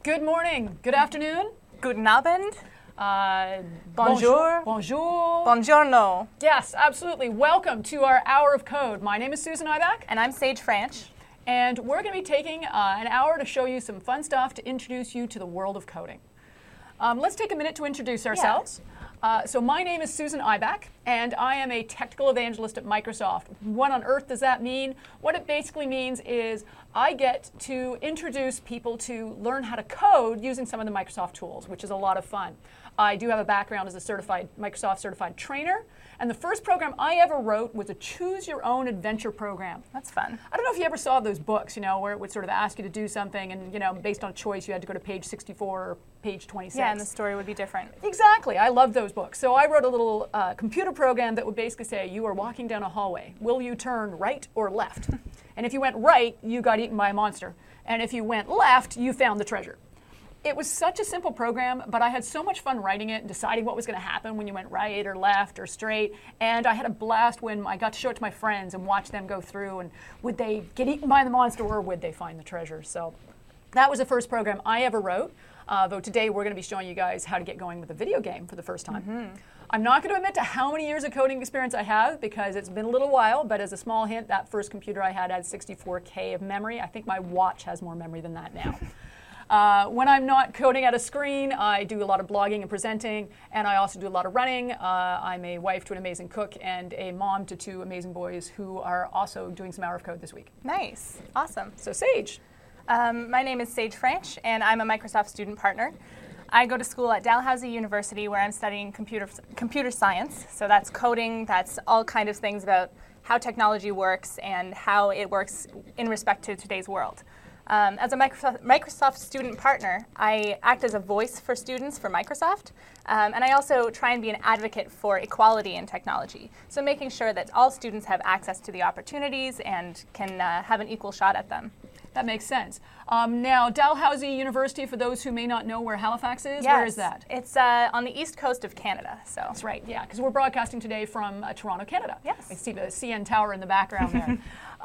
Good morning, good afternoon. Guten Abend. Bonjour. Bonjour. Buongiorno. Yes, absolutely. Welcome to our Hour of Code. My name is Susan Ibach. And I'm Sage Franch. And we're going to be taking an hour to show you some fun stuff to introduce you to the world of coding. Let's take a minute to introduce ourselves. So my name is Susan Ibach, and I am a technical evangelist at Microsoft. What on earth does that mean? What it basically means is I get to introduce people to learn how to code using some of the Microsoft tools, which is a lot of fun. I do have a background as a Microsoft certified trainer, and the first program I ever wrote was a choose your own adventure program. That's fun. I don't know if you ever saw those books, where it would sort of ask you to do something and, based on choice, you had to go to page 64 or page 26. Yeah, and the story would be different. Exactly. I love those books. So I wrote a little computer program that would basically say, you are walking down a hallway. Will you turn right or left? And if you went right, you got eaten by a monster. And if you went left, you found the treasure. It was such a simple program, but I had so much fun writing it and deciding what was going to happen when you went right or left or straight. And I had a blast when I got to show it to my friends and watch them go through, and would they get eaten by the monster or would they find the treasure? So that was the first program I ever wrote. Though today we're going to be showing you guys how to get going with a video game for the first time. Mm-hmm. I'm not going to admit to how many years of coding experience I have because it's been a little while, but as a small hint, that first computer I had 64K of memory. I think my watch has more memory than that now. When I'm not coding at a screen, I do a lot of blogging and presenting, and I also do a lot of running. I'm a wife to an amazing cook and a mom to two amazing boys who are also doing some Hour of Code this week. Nice. Awesome. So Sage. My name is Sage Franch, and I'm a Microsoft student partner. I go to school at Dalhousie University where I'm studying computer science. So that's coding, that's all kind of things about how technology works and how it works in respect to today's world. As a Microsoft student partner, I act as a voice for students for Microsoft, and I also try and be an advocate for equality in technology, so making sure that all students have access to the opportunities and can have an equal shot at them. That makes sense. Now, Dalhousie University, for those who may not know where Halifax is, yes, where is that? It's on the east coast of Canada. So that's right, yeah, because we're broadcasting today from Toronto, Canada. Yes. I see the CN Tower in the background there.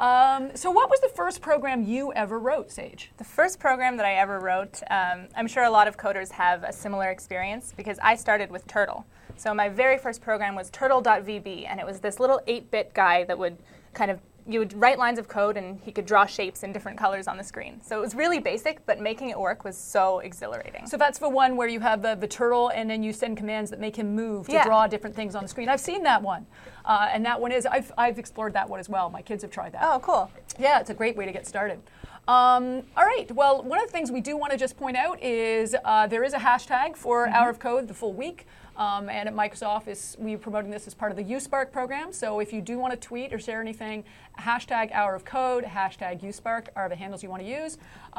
So what was the first program you ever wrote, Sage? The first program that I ever wrote, I'm sure a lot of coders have a similar experience because I started with Turtle. So my very first program was turtle.vb, and it was this little 8-bit guy that would you would write lines of code and he could draw shapes in different colors on the screen. So it was really basic, but making it work was so exhilarating. So that's the one where you have the turtle and then you send commands that make him move to draw different things on the screen. I've seen that one. And that one is, I've explored that one as well. My kids have tried that. Oh, cool. Yeah, it's a great way to get started. All right, well, one of the things we do want to just point out is there is a hashtag for Hour of Code the full week. And at Microsoft, we're promoting this as part of the USpark program. So if you do want to tweet or share anything, hashtag Hour of Code, hashtag USpark are the handles you want to use.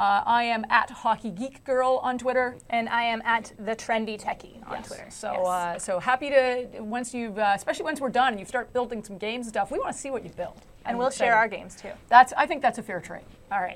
I am at Hockey Geek Girl on Twitter. And I am at The Trendy Techie on Twitter. So, so happy to, once you've, especially once we're done and you start building some games and stuff, we want to see what you've built. And we'll share our games too. I think that's a fair trade. All right.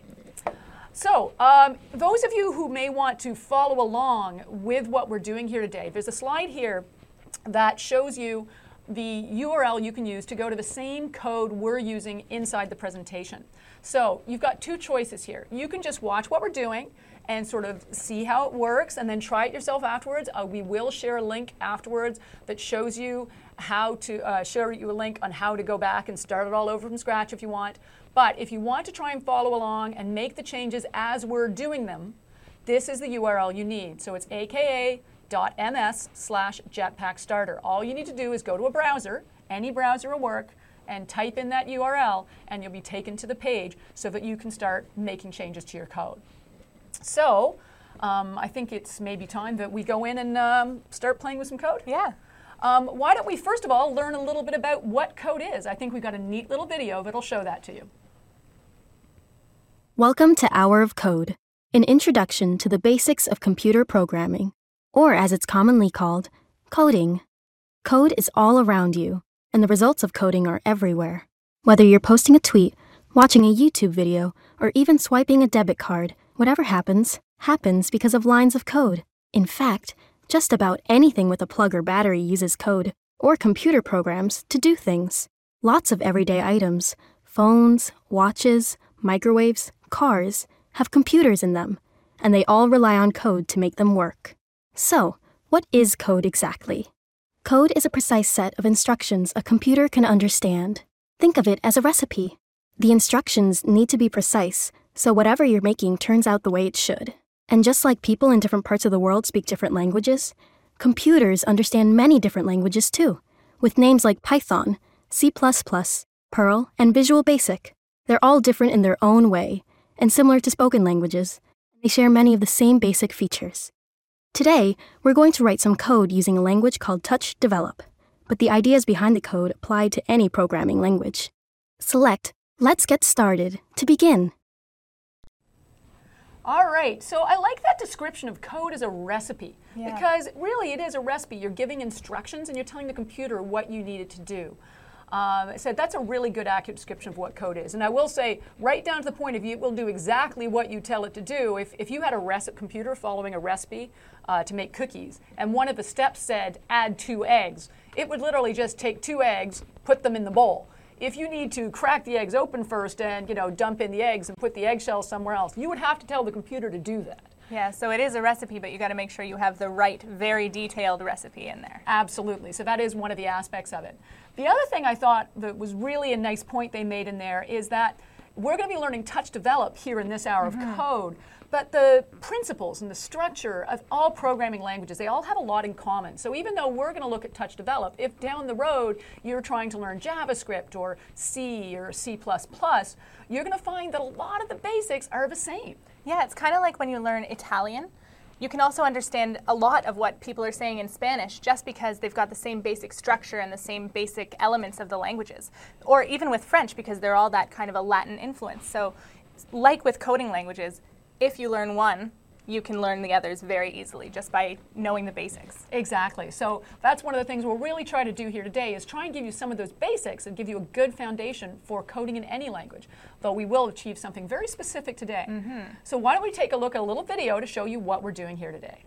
So, those of you who may want to follow along with what we're doing here today, there's a slide here that shows you the URL you can use to go to the same code we're using inside the presentation. So, you've got two choices here. You can just watch what we're doing and sort of see how it works and then try it yourself afterwards. We will share a link afterwards that shows you how to share you a link on how to go back and start it all over from scratch if you want. But if you want to try and follow along and make the changes as we're doing them, this is the URL you need. So it's aka.ms/jetpackstarter. All you need to do is go to a browser, any browser will work, and type in that URL, and you'll be taken to the page so that you can start making changes to your code. So I think it's maybe time that we go in and start playing with some code. Yeah. Why don't we first of all learn a little bit about what code is? I think we've got a neat little video that'll show that to you. Welcome to Hour of Code, an introduction to the basics of computer programming, or as it's commonly called, coding. Code is all around you, and the results of coding are everywhere. Whether you're posting a tweet, watching a YouTube video, or even swiping a debit card, whatever happens because of lines of code. In fact, just about anything with a plug or battery uses code, or computer programs, to do things. Lots of everyday items, phones, watches, microwaves, cars, have computers in them. and they all rely on code to make them work. So, what is code exactly? Code is a precise set of instructions a computer can understand. Think of it as a recipe. The instructions need to be precise, so whatever you're making turns out the way it should. And just like people in different parts of the world speak different languages, computers understand many different languages too, with names like Python, C++, Perl, and Visual Basic. They're all different in their own way, and similar to spoken languages. They share many of the same basic features. Today, we're going to write some code using a language called Touch Develop, but the ideas behind the code apply to any programming language. Select Let's Get Started to begin. All right, so I like that description of code as a recipe, because really it is a recipe. You're giving instructions and you're telling the computer what you need it to do. So that's a really good, accurate description of what code is. And I will say, right down to the point of it will do exactly what you tell it to do. If you had a computer following a recipe to make cookies, and one of the steps said add 2 eggs, it would literally just take 2 eggs, put them in the bowl. If you need to crack the eggs open first and dump in the eggs and put the eggshells somewhere else, you would have to tell the computer to do that. Yeah, so it is a recipe, but you got to make sure you have the right, very detailed recipe in there. Absolutely. So that is one of the aspects of it. The other thing I thought that was really a nice point they made in there is that we're going to be learning Touch Develop here in this hour of code, but the principles and the structure of all programming languages, they all have a lot in common. So even though we're going to look at Touch Develop, if down the road you're trying to learn JavaScript or C or C++, you're going to find that a lot of the basics are the same. Yeah, it's kind of like when you learn Italian. You can also understand a lot of what people are saying in Spanish just because they've got the same basic structure and the same basic elements of the languages. Or even with French, because they're all that kind of a Latin influence. So like with coding languages, if you learn one, you can learn the others very easily just by knowing the basics. Exactly. So that's one of the things we'll really try to do here today is try and give you some of those basics and give you a good foundation for coding in any language, though we will achieve something very specific today. So why don't we take a look at a little video to show you what we're doing here today.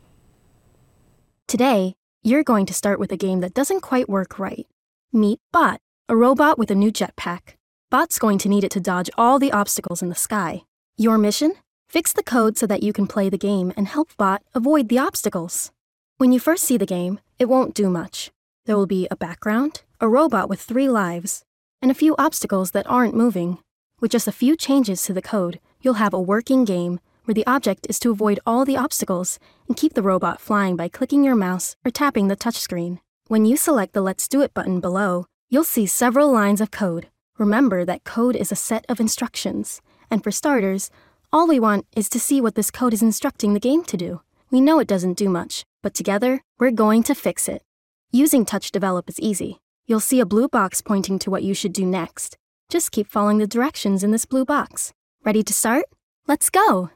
Today, you're going to start with a game that doesn't quite work right. Meet Bot, a robot with a new jetpack. Bot's going to need it to dodge all the obstacles in the sky. Your mission? Fix the code so that you can play the game and help Bot avoid the obstacles. When you first see the game, it won't do much. There will be a background, a robot with 3 lives, and a few obstacles that aren't moving. With just a few changes to the code, you'll have a working game where the object is to avoid all the obstacles and keep the robot flying by clicking your mouse or tapping the touchscreen. When you select the Let's Do It button below, you'll see several lines of code. Remember that code is a set of instructions, and for starters, all we want is to see what this code is instructing the game to do. We know it doesn't do much, but together, we're going to fix it. Using Touch Develop is easy. You'll see a blue box pointing to what you should do next. Just keep following the directions in this blue box. Ready to start? Let's go!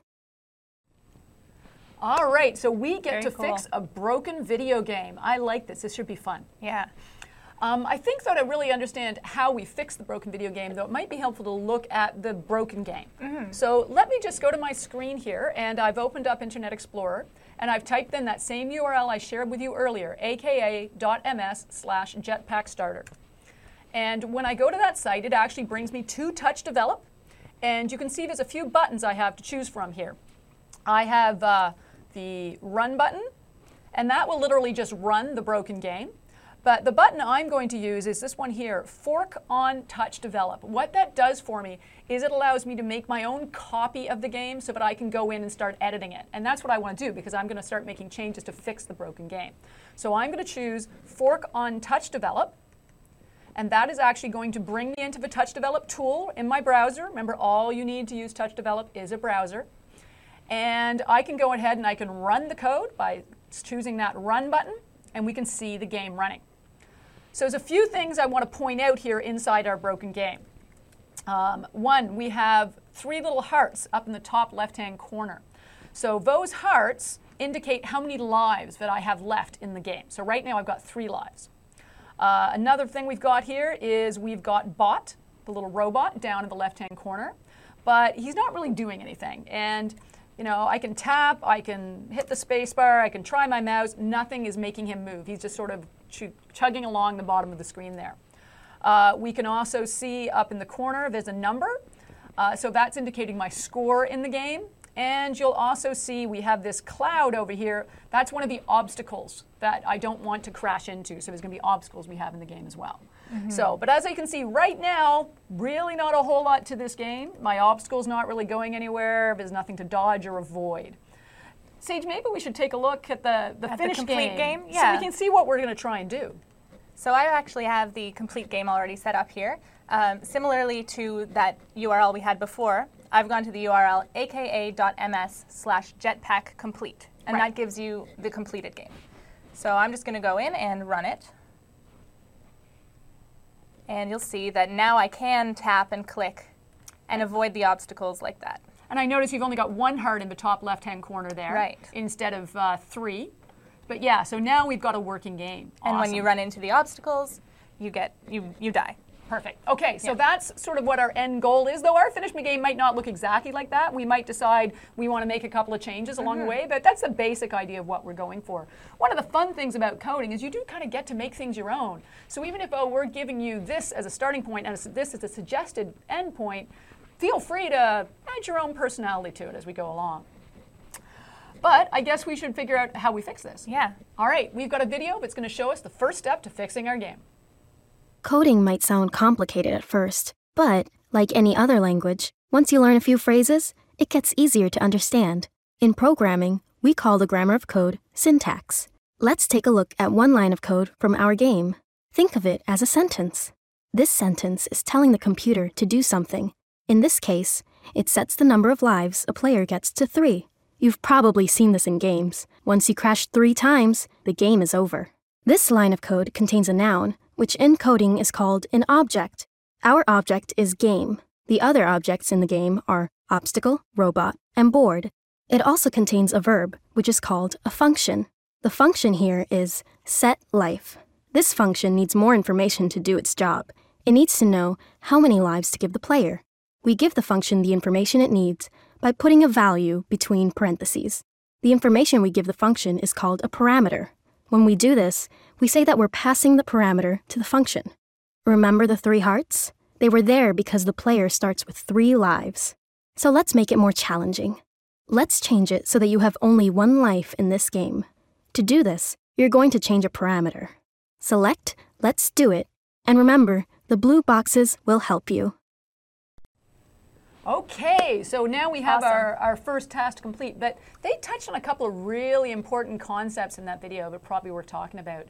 All right, so we get to cool. fix a broken video game. I like this. This should be fun. Yeah. I think, though, to really understand how we fix the broken video game, though, it might be helpful to look at the broken game. So let me just go to my screen here, and I've opened up Internet Explorer, and I've typed in that same URL I shared with you earlier, aka.ms/jetpackstarter. And when I go to that site, it actually brings me to Touch Develop, and you can see there's a few buttons I have to choose from here. I have the Run button, and that will literally just run the broken game. But the button I'm going to use is this one here, Fork on Touch Develop. What that does for me is it allows me to make my own copy of the game so that I can go in and start editing it. And that's what I want to do because I'm going to start making changes to fix the broken game. So I'm going to choose Fork on Touch Develop. And that is actually going to bring me into the Touch Develop tool in my browser. Remember, all you need to use Touch Develop is a browser. And I can go ahead and I can run the code by choosing that Run button, and we can see the game running. So there's a few things I want to point out here inside our broken game. One, we have 3 little hearts up in the top left-hand corner. So those hearts indicate how many lives that I have left in the game. So right now I've got 3 lives. Another thing we've got here is we've got Bot, the little robot, down in the left-hand corner. But he's not really doing anything. And I can tap, I can hit the space bar, I can try my mouse. Nothing is making him move. He's just sort of chugging along the bottom of the screen there. We can also see up in the corner there's a number. So that's indicating my score in the game. And you'll also see we have this cloud over here. That's one of the obstacles that I don't want to crash into. So there's going to be obstacles we have in the game as well. So, but as you can see right now, really not a whole lot to this game. My obstacle's not really going anywhere. There's nothing to dodge or avoid. Sage, maybe we should take a look at the finished complete game? So Yeah. we can see what we're going to try and do. So I actually have the complete game already set up here. Similarly to that URL we had before, I've gone to the URL aka.ms/jetpackcomplete, and that gives you the completed game. So I'm just going to go in and run it. And you'll see that now I can tap and click and avoid the obstacles like that. And I notice you've only got 1 heart in the top left-hand corner there, Right. instead of 3. But yeah, so now we've got a working game. And when you Awesome. run into the obstacles, you die. Perfect. Okay, so that's sort of what our end goal is, though our finished game might not look exactly like that. We might decide we want to make a couple of changes along the way, but that's the basic idea of what we're going for. One of the fun things about coding is you do kind of get to make things your own. So even if we're giving you this as a starting point and this is a suggested end point, feel free to add your own personality to it as we go along. But I guess we should figure out how we fix this. Yeah. All right, we've got a video that's going to show us the first step to fixing our game. Coding might sound complicated at first, but, like any other language, once you learn a few phrases, it gets easier to understand. In programming, we call the grammar of code syntax. Let's take a look at one line of code from our game. Think of it as a sentence. This sentence is telling the computer to do something. In this case, it sets the number of lives a player gets to 3. You've probably seen this in games. Once you crash 3 times, the game is over. This line of code contains a noun, which in coding is called an object. Our object is game. The other objects in the game are obstacle, robot, and board. It also contains a verb, which is called a function. The function here is setLife. This function needs more information to do its job. It needs to know how many lives to give the player. We give the function the information it needs by putting a value between parentheses. The information we give the function is called a parameter. When we do this, we say that we're passing the parameter to the function. Remember the 3 hearts? They were there because the player starts with 3 lives. So let's make it more challenging. Let's change it so that you have only 1 life in this game. To do this, you're going to change a parameter. Select Let's Do It, and remember, the blue boxes will help you. Okay, so now we have Awesome. our first task complete, but they touched on a couple of really important concepts in that video that probably worth talking about.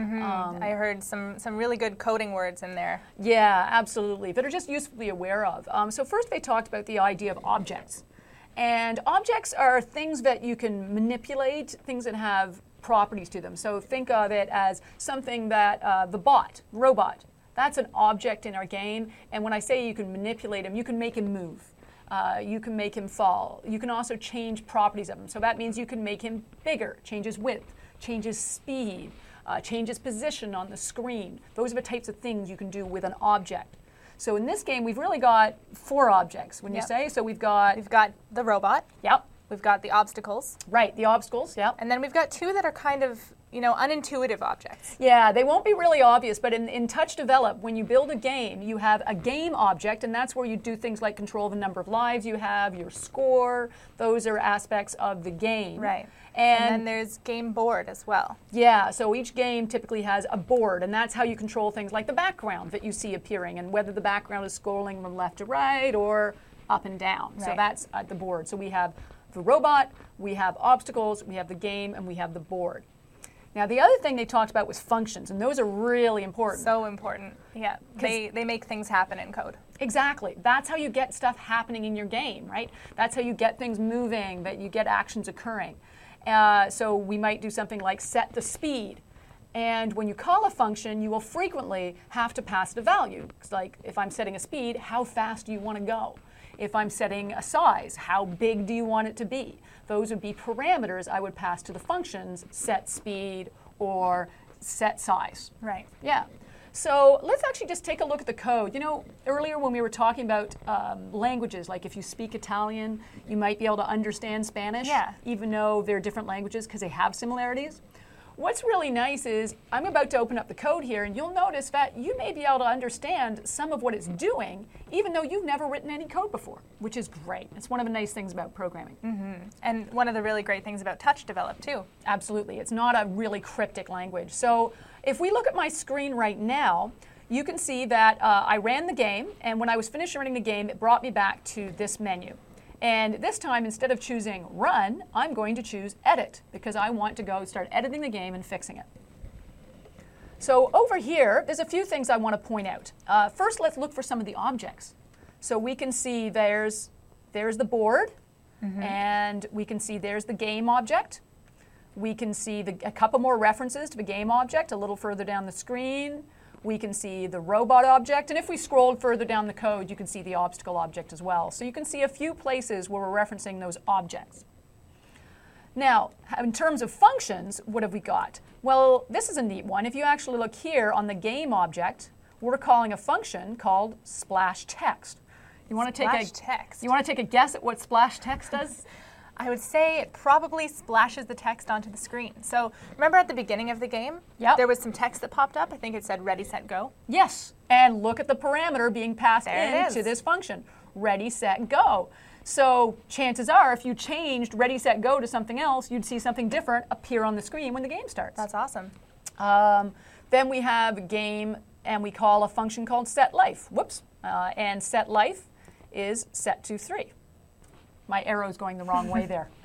I heard some really good coding words in there. Yeah, absolutely, that are just useful to be aware of. So first they talked about the idea of objects. And objects are things that you can manipulate, things that have properties to them. So think of it as something that the robot, that's an object in our game, and when I say you can manipulate him, you can make him move. You can make him fall. You can also change properties of him. So that means you can make him bigger, change his width, change his speed, change his position on the screen. Those are the types of things you can do with an object. So in this game, we've really got 4 objects, when you Yep. say. So we've got, the robot. yep, We've got the obstacles. right, the obstacles, yep. And then we've got 2 that are kind of, unintuitive objects. Yeah, they won't be really obvious, but in Touch Develop, when you build a game, you have a game object, and that's where you do things like control the number of lives you have, your score. Those are aspects of the game. Right. And then there's game board as well. yeah, so each game typically has a board, and that's how you control things like the background that you see appearing, and whether the background is scrolling from left to right or up and down. So Right. that's the board. So we have the robot, we have obstacles, we have the game, and we have the board. Now, the other thing they talked about was functions, and those are really important. So important. Yeah. They make things happen in code. Exactly. That's how you get stuff happening in your game, right? That's how you get things moving, that you get actions occurring. So we might do something like set the speed. And when you call a function, you will frequently have to pass it a value. It's like if I'm setting a speed, how fast do you want to go? If I'm setting a size, how big do you want it to be? Those would be parameters I would pass to the functions, set speed or set size. Right. Yeah. So let's actually just take a look at the code. Earlier when we were talking about languages, like if you speak Italian, you might be able to understand Spanish, Yeah. even though they're different languages because they have similarities. what's really nice is I'm about to open up the code here, and you'll notice that you may be able to understand some of what it's doing, even though you've never written any code before, which is great. It's one of the nice things about programming. And one of the really great things about Touch developed too. Absolutely. It's not a really cryptic language. So if we look at my screen right now, you can see that I ran the game, and when I was finished running the game, it brought me back to this menu. And this time, instead of choosing Run, I'm going to choose Edit, because I want to go start editing the game and fixing it. So over here, there's a few things I want to point out. First, let's look for some of the objects. So we can see there's the board, and we can see there's the game object. We can see a couple more references to the game object a little further down the screen. We can see the robot object, and if we scrolled further down the code, you can see the obstacle object as well. So you can see a few places where we're referencing those objects. Now, in terms of functions, what have we got? Well, this is a neat one. If you actually look here on the game object, we're calling a function called splash text. You want to take a guess at what splash text does? I would say it probably splashes the text onto the screen. So remember at the beginning of the game, there was some text that popped up. I think it said ready, set, go. Yes, and look at the parameter being passed into this function, ready, set, go. So chances are if you changed ready, set, go to something else, you'd see something different appear on the screen when the game starts. That's awesome. Then we have game, and we call a function called set life. And set life is set to 3. My arrow's going the wrong way there.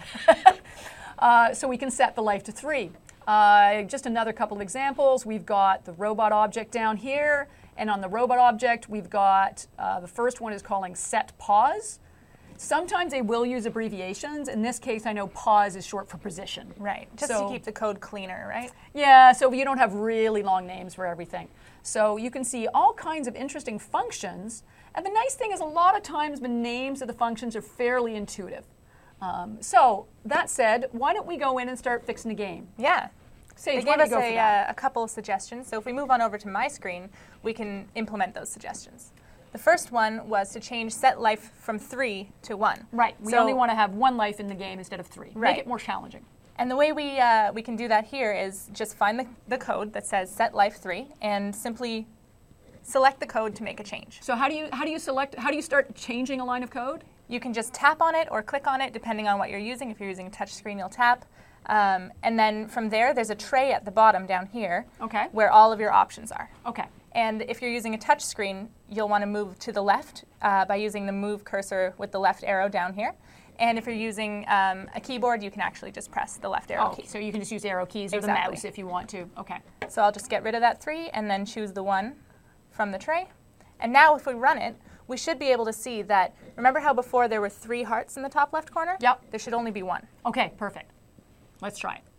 So we can set the life to 3. Just another couple of examples. We've got the robot object down here, and on the robot object, we've got the first one is calling set pause. Sometimes they will use abbreviations. In this case, I know pause is short for position. Right, just to keep the code cleaner, right? Yeah, so you don't have really long names for everything. So you can see all kinds of interesting functions. And the nice thing is a lot of times the names of the functions are fairly intuitive. That said, why don't we go in and start fixing the game? Yeah. Sage, they gave us a couple of suggestions. So if we move on over to my screen, we can implement those suggestions. The first one was to change set life from 3 to 1. Right. We only want to have 1 life in the game instead of 3. Right. Make it more challenging. And the way we can do that here is just find the code that says set life 3 and simply select the code to make a change. So how do you start changing a line of code? You can just tap on it or click on it depending on what you're using. If you're using a touch screen, you'll tap. And then from there, there's a tray at the bottom down here where all of your options are. Okay. And if you're using a touch screen, you'll want to move to the left by using the move cursor with the left arrow down here. And if you're using a keyboard, you can actually just press the left arrow key. So you can just use arrow keys or the mouse if you want to. Okay. So I'll just get rid of that 3 and then choose the 1 from the tray. And now if we run it, we should be able to see that, remember how before there were 3 hearts in the top left corner? Yep. There should only be 1. Okay, perfect. Let's try it.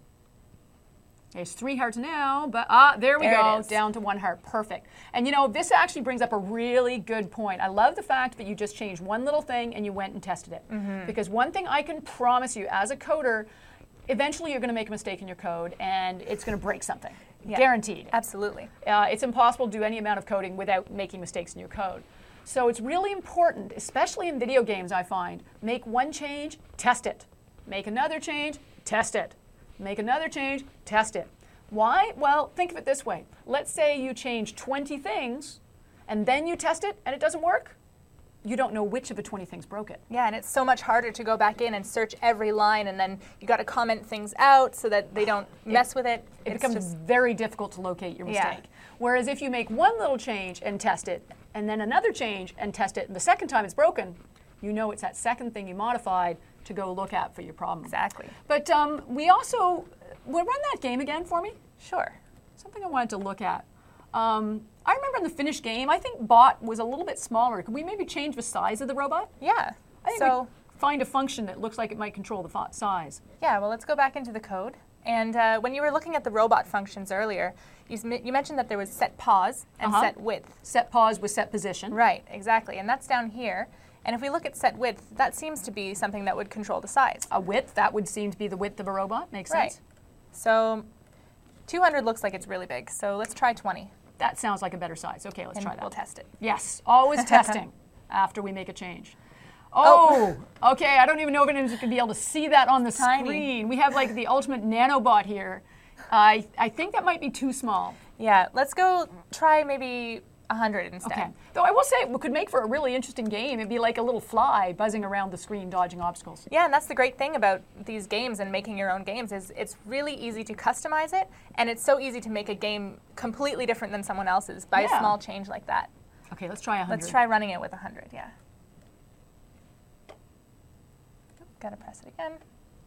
There's 3 hearts now, but there we go, down to 1 heart. Perfect. And you know, this actually brings up a really good point. I love the fact that you just changed one little thing and you went and tested it. Because one thing I can promise you as a coder, eventually you're going to make a mistake in your code and it's going to break something. Yeah, guaranteed. Absolutely. It's impossible to do any amount of coding without making mistakes in your code. So it's really important, especially in video games, I find, make one change, test it. Make another change, test it. Make another change, test it. Why? Well, think of it this way. Let's say you change 20 things and then you test it and it doesn't work. You don't know which of the 20 things broke it. Yeah, and it's so much harder to go back in and search every line, and then you got to comment things out so that they don't mess with it. It becomes very difficult to locate your mistake. Whereas if you make one little change and test it, and then another change and test it, and the second time it's broken, you know it's that second thing you modified to go look at for your problem. Exactly. But we also, will run that game again for me? Sure. Something I wanted to look at. I remember in the finished game, I think bot was a little bit smaller. Could we maybe change the size of the robot? Yeah. I think we find a function that looks like it might control the size. Yeah, well, let's go back into the code. And when you were looking at the robot functions earlier, you mentioned that there was set pause and set width. Set pause with set position. Right, exactly. And that's down here. And if we look at set width, that seems to be something that would control the size. A width, that would seem to be the width of a robot. Makes sense. So 200 looks like it's really big. So let's try 20. That sounds like a better size. Okay, let's try that. We'll test it. Yes, always testing after we make a change. Oh, okay, I don't even know if anyone's going to be able to see that on the screen. We have like the ultimate nanobot here. I think that might be too small. Yeah, let's go try maybe 100 instead. Okay. Though I will say it could make for a really interesting game. It'd be like a little fly buzzing around the screen dodging obstacles. Yeah, and that's the great thing about these games and making your own games is it's really easy to customize it, and it's so easy to make a game completely different than someone else's by a small change like that. Okay, let's try 100. Let's try running it with 100, yeah. Gotta press it again.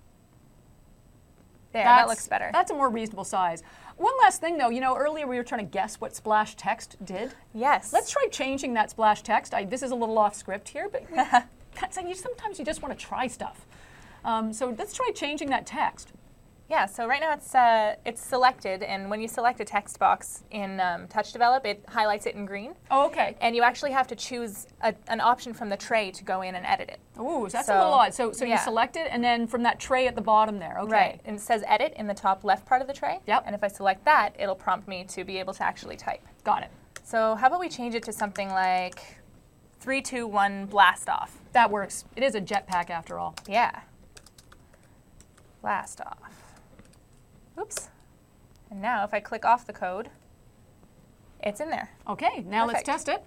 There, that looks better. That's a more reasonable size. One last thing, though. You know, earlier we were trying to guess what splash text did. Yes. Let's try changing that splash text. This is a little off script here, but sometimes you just want to try stuff. So let's try changing that text. Yeah, so right now it's selected, and when you select a text box in TouchDevelop, it highlights it in green. Oh, okay. And you actually have to choose an option from the tray to go in and edit it. Ooh, so that's a little odd. So yeah. You select it, and then from that tray at the bottom there, okay. Right, and it says edit in the top left part of the tray. Yep. And if I select that, it'll prompt me to be able to actually type. Got it. So how about we change it to something like 3, 2, 1, blast off. That works. It is a jetpack after all. Yeah. Blast off. Oops. And now if I click off the code, it's in there. Okay, now Perfect. let's test it.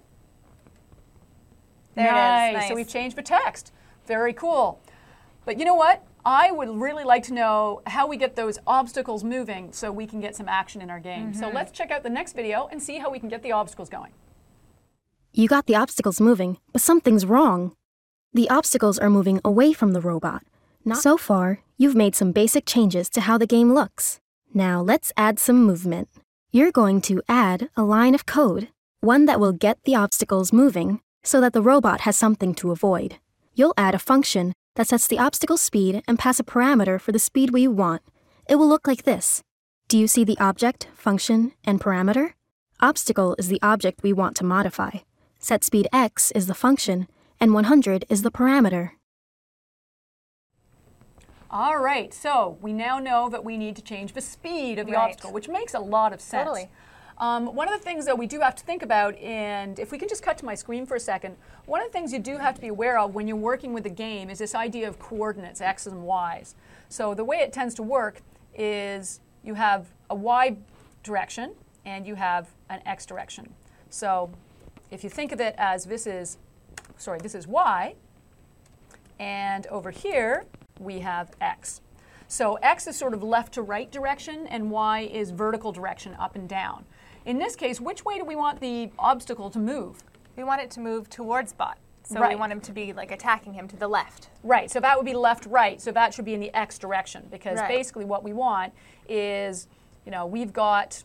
There nice. it is. Nice. So we've changed the text. Very cool. But you know what? I would really like to know how we get those obstacles moving so we can get some action in our game. So let's check out the next video and see how we can get the obstacles going. You got the obstacles moving, but something's wrong. The obstacles are moving away from the robot. So far, you've made some basic changes to how the game looks. Now let's add some movement. You're going to add a line of code, one that will get the obstacles moving so that the robot has something to avoid. You'll add a function that sets the obstacle speed and pass a parameter for the speed we want. It will look like this. Do you see the object, function, and parameter? Obstacle is the object we want to modify. Set speed x is the function, and 100 is the parameter. All right, so we now know that we need to change the speed of the obstacle, which makes a lot of sense. Totally. One of the things that we do have to think about, and if we can just cut to my screen for a second, one of the things you do have to be aware of when you're working with a game is this idea of coordinates, x's and y's. So the way it tends to work is you have a y direction and you have an x direction. So if you think of it as this is y, and over here we have x. So x is sort of left to right direction and y is vertical direction, up and down. In this case, which way do we want the obstacle to move? We want it to move towards Bot. So Right. we want him to be like attacking him to the left. Right, so that would be left-right, so that should be in the x direction, because Right. basically what we want is, we've got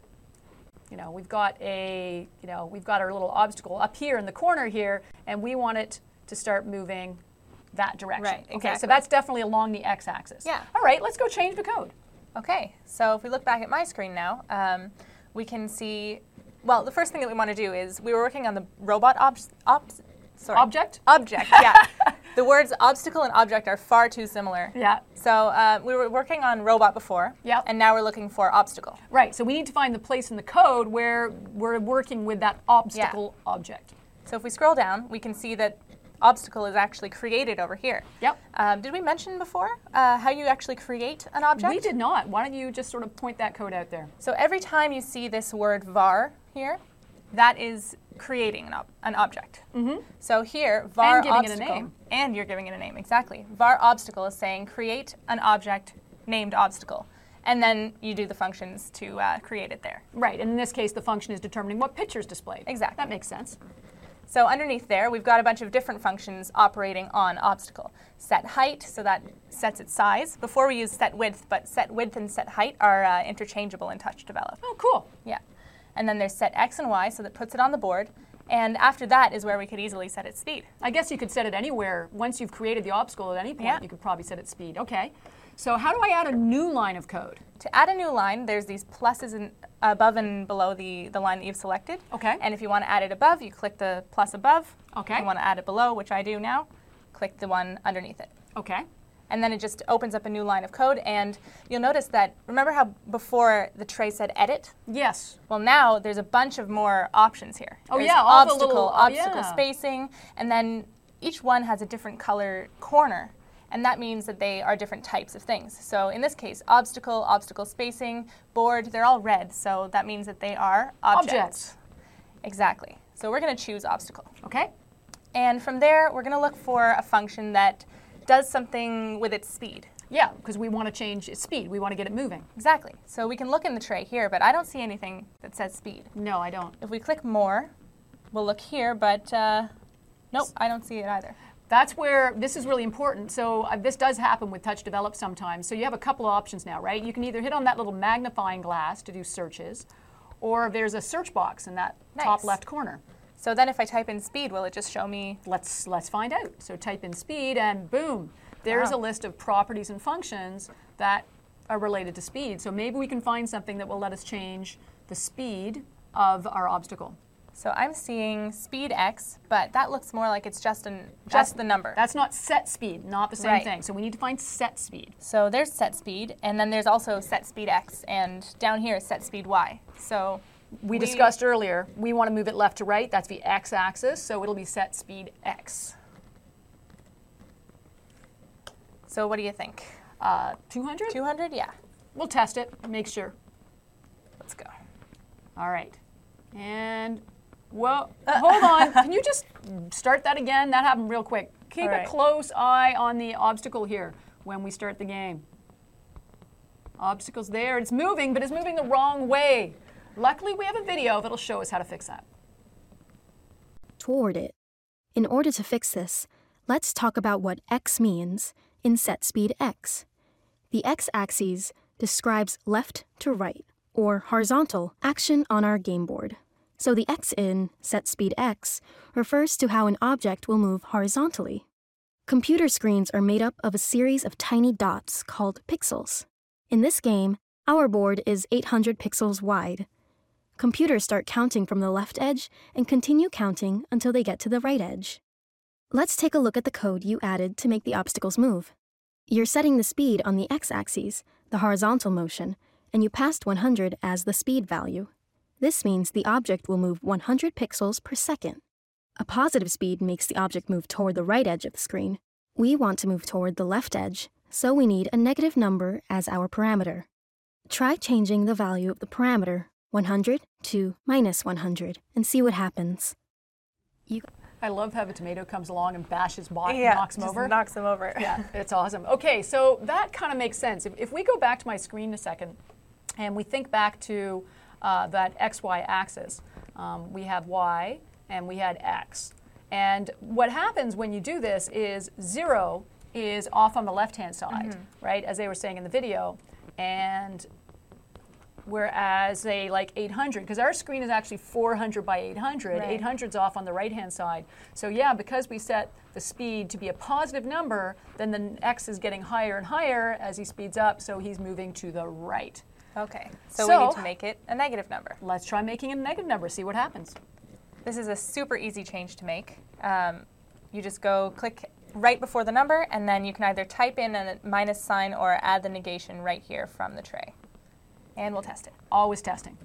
our little obstacle up here in the corner here, and we want it to start moving that direction. Right, Okay, so exactly. that's definitely along the x-axis. Yeah. All right, let's go change the code. Okay, so if we look back at my screen now, we can see, well, the first thing that we want to do is we were working on the robot Object? Object, yeah. The words obstacle and object are far too similar. Yeah. So we were working on robot before, Yep. and now we're looking for obstacle. Right, so we need to find the place in the code where we're working with that obstacle object. So if we scroll down, we can see that obstacle is actually created over here. Yep. Did we mention before how you actually create an object? We did not. Why don't you just sort of point that code out there? So every time you see this word var here, that is creating an object. Mm-hmm. So here, var And giving it a obstacle, name. and you're giving it a name, exactly. Var obstacle is saying create an object named obstacle. And then you do the functions to create it there. Right, and in this case, the function is determining what picture is displayed. Exactly. That makes sense. So underneath there, we've got a bunch of different functions operating on obstacle. Set height, so that sets its size. Before we use set width, but set width and set height are interchangeable in TouchDevelop. Oh, cool. Yeah. And then there's set x and y, so that puts it on the board. And after that is where we could easily set its speed. I guess you could set it anywhere. Once you've created the obstacle at any point, Yeah. you could probably set its speed. Okay. So how do I add a new line of code? To add a new line, there's these pluses above and below the line that you've selected. Okay. And if you want to add it above, you click the plus above. Okay. If you want to add it below, which I do now, click the one underneath it. Okay. And then it just opens up a new line of code. And you'll notice that, remember how before the tray said edit? Yes. Well, now there's a bunch of more options here. Oh, There's yeah, all the obstacle, little- obstacle yeah. spacing, and then each one has a different color corner. And that means that they are different types of things. So in this case, obstacle, obstacle spacing, board, they're all red. So that means that they are objects. Exactly. So we're going to choose obstacle. Okay. And from there, we're going to look for a function that does something with its speed. Yeah, because we want to change its speed. We want to get it moving. Exactly. So we can look in the tray here, but I don't see anything that says speed. No, I don't. If we click more, we'll look here, but nope, I don't see it either. That's where this is really important. So this does happen with Touch Develop sometimes. So you have a couple of options now, right? You can either hit on that little magnifying glass to do searches, or there's a search box in that top left corner. So then if I type in speed, will it just show me? Let's find out. So type in speed and boom, there's a list of properties and functions that are related to speed. So maybe we can find something that will let us change the speed of our obstacle. So I'm seeing speed X, but that looks more like it's just the number. That's not set speed, not the same thing. So we need to find set speed. So there's set speed, and then there's also set speed X, and down here is set speed Y. So we discussed earlier, we want to move it left to right. That's the X-axis, so it'll be set speed X. So what do you think? 200? 200, yeah. We'll test it, make sure. Let's go. All right. And, well, hold on. Can you just start that again? That happened real quick. Keep a close eye on the obstacle here when we start the game. Obstacle's there. It's moving, but it's moving the wrong way. Luckily, we have a video that'll show us how to fix that. Toward it. In order to fix this, let's talk about what X means in set speed X. The X-axis describes left to right, or horizontal, action on our game board. So the X in set speed X refers to how an object will move horizontally. Computer screens are made up of a series of tiny dots called pixels. In this game, our board is 800 pixels wide. Computers start counting from the left edge and continue counting until they get to the right edge. Let's take a look at the code you added to make the obstacles move. You're setting the speed on the X-axis, the horizontal motion, and you passed 100 as the speed value. This means the object will move 100 pixels per second. A positive speed makes the object move toward the right edge of the screen. We want to move toward the left edge, so we need a negative number as our parameter. Try changing the value of the parameter 100 to -100 and see what happens. I love how the tomato comes along and bashes knocks him over. Knocks him over. Yeah, it's awesome. Okay, so that kind of makes sense. If we go back to my screen a second and we think back to that XY axis, we have Y and we had X. And what happens when you do this is 0 is off on the left-hand side, right, as they were saying in the video, and whereas say like 800, because our screen is actually 400 by 800, 800's off on the right-hand side. So yeah, because we set the speed to be a positive number, then the X is getting higher and higher as he speeds up, so he's moving to the right. Okay, so we need to make it a negative number. Let's try making it a negative number, see what happens. This is a super easy change to make. You just go click right before the number, and then you can either type in a minus sign or add the negation right here from the tray. And we'll test it. Always testing.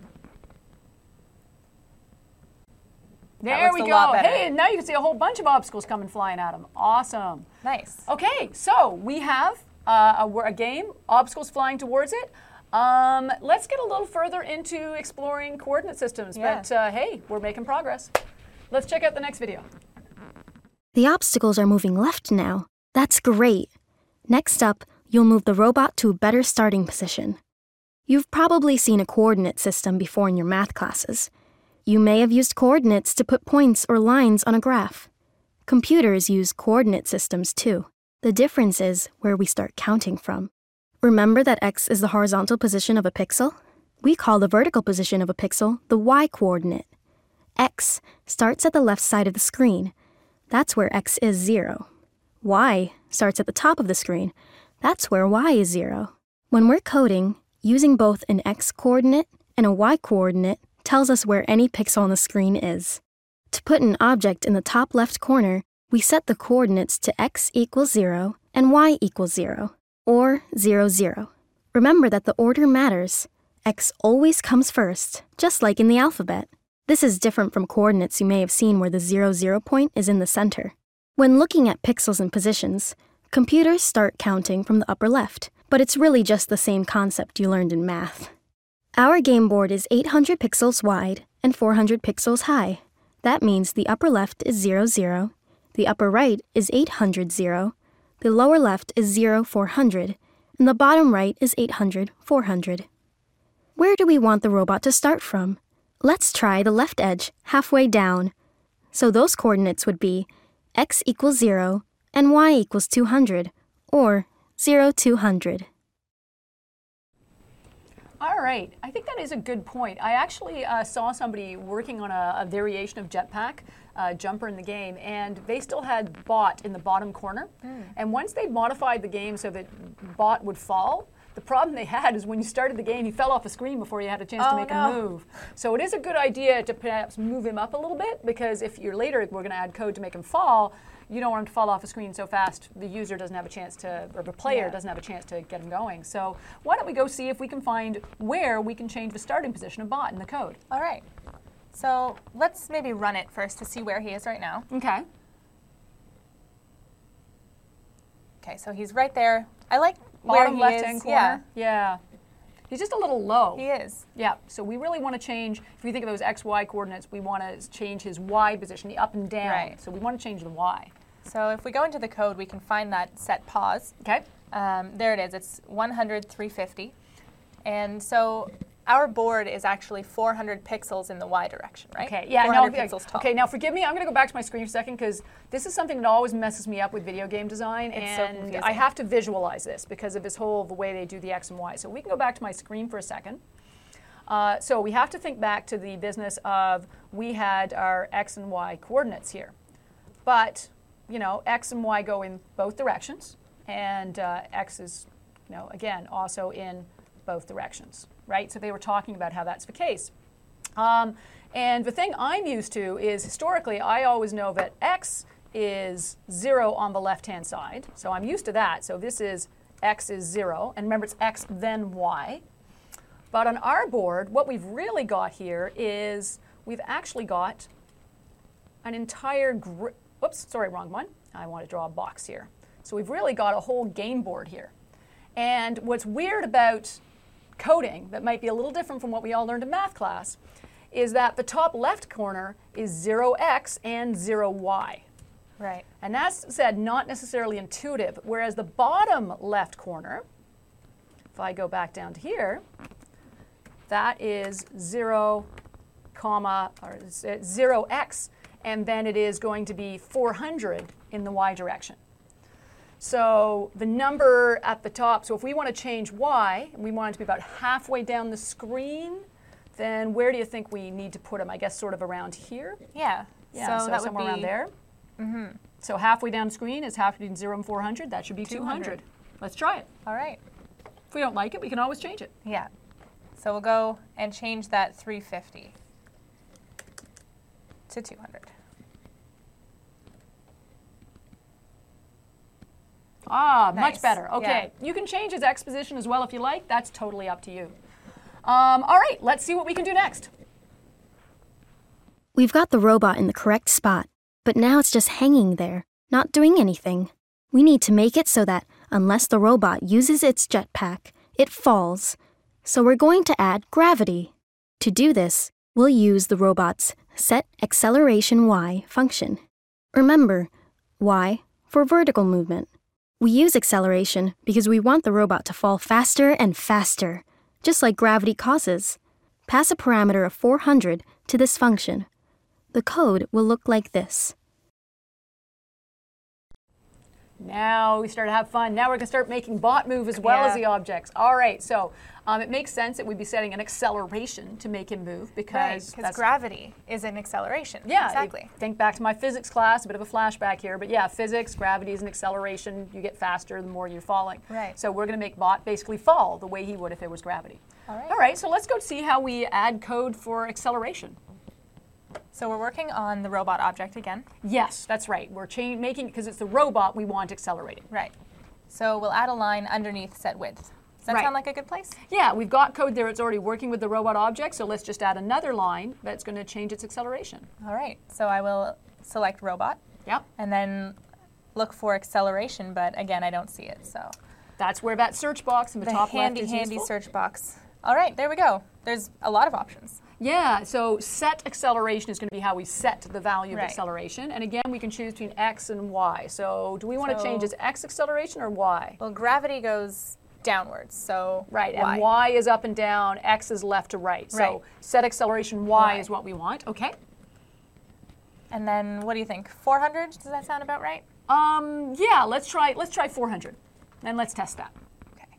There we go. Hey, now you can see a whole bunch of obstacles coming flying at him. Awesome. Nice. Okay, so we have a game, obstacles flying towards it. Let's get a little further into exploring coordinate systems, but hey, we're making progress. Let's check out the next video. The obstacles are moving left now. That's great. Next up, you'll move the robot to a better starting position. You've probably seen a coordinate system before in your math classes. You may have used coordinates to put points or lines on a graph. Computers use coordinate systems too. The difference is where we start counting from. Remember that X is the horizontal position of a pixel? We call the vertical position of a pixel the Y coordinate. X starts at the left side of the screen. That's where X is 0. Y starts at the top of the screen. That's where Y is 0. When we're coding, using both an X coordinate and a Y coordinate tells us where any pixel on the screen is. To put an object in the top left corner, we set the coordinates to X equals 0 and Y equals 0, or 0, 0. Remember that the order matters. X always comes first, just like in the alphabet. This is different from coordinates you may have seen where the 0, 0 point is in the center. When looking at pixels and positions, Computers start counting from the upper left, but it's really just the same concept you learned in math. Our game board is 800 pixels wide and 400 pixels high. That means the upper left is 0, 0, the upper right is 800, 0, the lower left is 0, 400, and the bottom right is 800, 400. Where do we want the robot to start from? Let's try the left edge halfway down. So those coordinates would be x equals 0 and y equals 200, or 0, 200. All right, I think that is a good point. I actually saw somebody working on a variation of Jetpack, Jumper in the game, and they still had bot in the bottom corner. And once they modified the game so that bot would fall, the problem they had is when you started the game, he fell off the screen before you had a chance to make him move. So it is a good idea to perhaps move him up a little bit, because if you're later we're going to add code to make him fall, you don't want him to fall off the screen so fast the user doesn't have a chance to, or the player doesn't have a chance to get him going. So why don't we go see if we can find where we can change the starting position of bot in the code. All right. So let's maybe run it first to see where he is right now. Okay. Okay, so he's right there. I like Bottom where he left-hand is. corner. Yeah. He's just a little low. He is. Yeah, so we really want to change, if you think of those x, y coordinates, we want to change his y position, the up and down. Right. So we want to change the y. So if we go into the code, we can find that set pause. Okay. There it is. It's 100, 350. And so our board is actually 400 pixels in the y direction, right? Okay, yeah. 400 pixels tall. Okay, now forgive me, I'm going to go back to my screen for a second, because this is something that always messes me up with video game design, It's so and confusing. I have to visualize this because of the way they do the x and y. So we can go back to my screen for a second. So we have to think back to the business of, we had our x and y coordinates here. But, you know, x and y go in both directions, and x is, you know, again, also in both directions, right? So they were talking about how that's the case. And the thing I'm used to is, historically, I always know that x is 0 on the left-hand side. So I'm used to that. So this is x is 0. And remember, it's x then y. But on our board, what we've really got here is we've actually got an entire oops, sorry, wrong one. I want to draw a box here. So we've really got a whole game board here. And what's weird about coding that might be a little different from what we all learned in math class is that the top left corner is 0x and 0y. Right. And that's said not necessarily intuitive, whereas the bottom left corner, if I go back down to here, that is 0x, and then it is going to be 400 in the y direction. So the number at the top, so if we want to change y, and we want it to be about halfway down the screen, then where do you think we need to put them? I guess sort of around here? Yeah. Yeah, so that somewhere would be around there. So halfway down the screen is half between 0 and 400. That should be 200. Let's try it. All right. If we don't like it, we can always change it. Yeah. So we'll go and change that 350 to 200. Ah, Nice. much better. Okay. You can change his x position as well if you like. That's totally up to you. All right, let's see what we can do next. We've got the robot in the correct spot, but now it's just hanging there, not doing anything. We need to make it so that, unless the robot uses its jetpack, it falls. So we're going to add gravity. To do this, we'll use the robot's setAccelerationY function. Remember, Y for vertical movement. We use acceleration because we want the robot to fall faster and faster, just like gravity causes. Pass a parameter of 400 to this function. The code will look like this. Now we start to have fun. Now we're going to start making bot move as well as the objects. All right, so it makes sense that we'd be setting an acceleration to make him move because gravity is an acceleration. Yeah, exactly. Think back to my physics class, a bit of a flashback here, but yeah, physics, gravity is an acceleration. You get faster the more you're falling. Right. So we're going to make bot basically fall the way he would if it was gravity. All right, so let's go see how we add code for acceleration. So we're working on the robot object again. Yes, that's right. We're making, because it's the robot we want accelerating. Right. So we'll add a line underneath set width. Does that sound like a good place? Yeah, we've got code there. It's already working with the robot object, so let's just add another line that's going to change its acceleration. All right. So I will select robot. Yep. And then look for acceleration, but again, I don't see it. So That's where that search box in the top left is handy useful. search box. All right, there we go. There's a lot of options. Yeah, so set acceleration is going to be how we set the value of Right. acceleration. And again, we can choose between x and y. So do we want to So- change as x acceleration or y? Well, gravity goes downwards, so Right, and y is up and down, x is left to right. So Right. set acceleration y Y. is what we want. Okay. And then what do you think? 400? Does that sound about right? Yeah, let's try 400. And let's test that. Okay.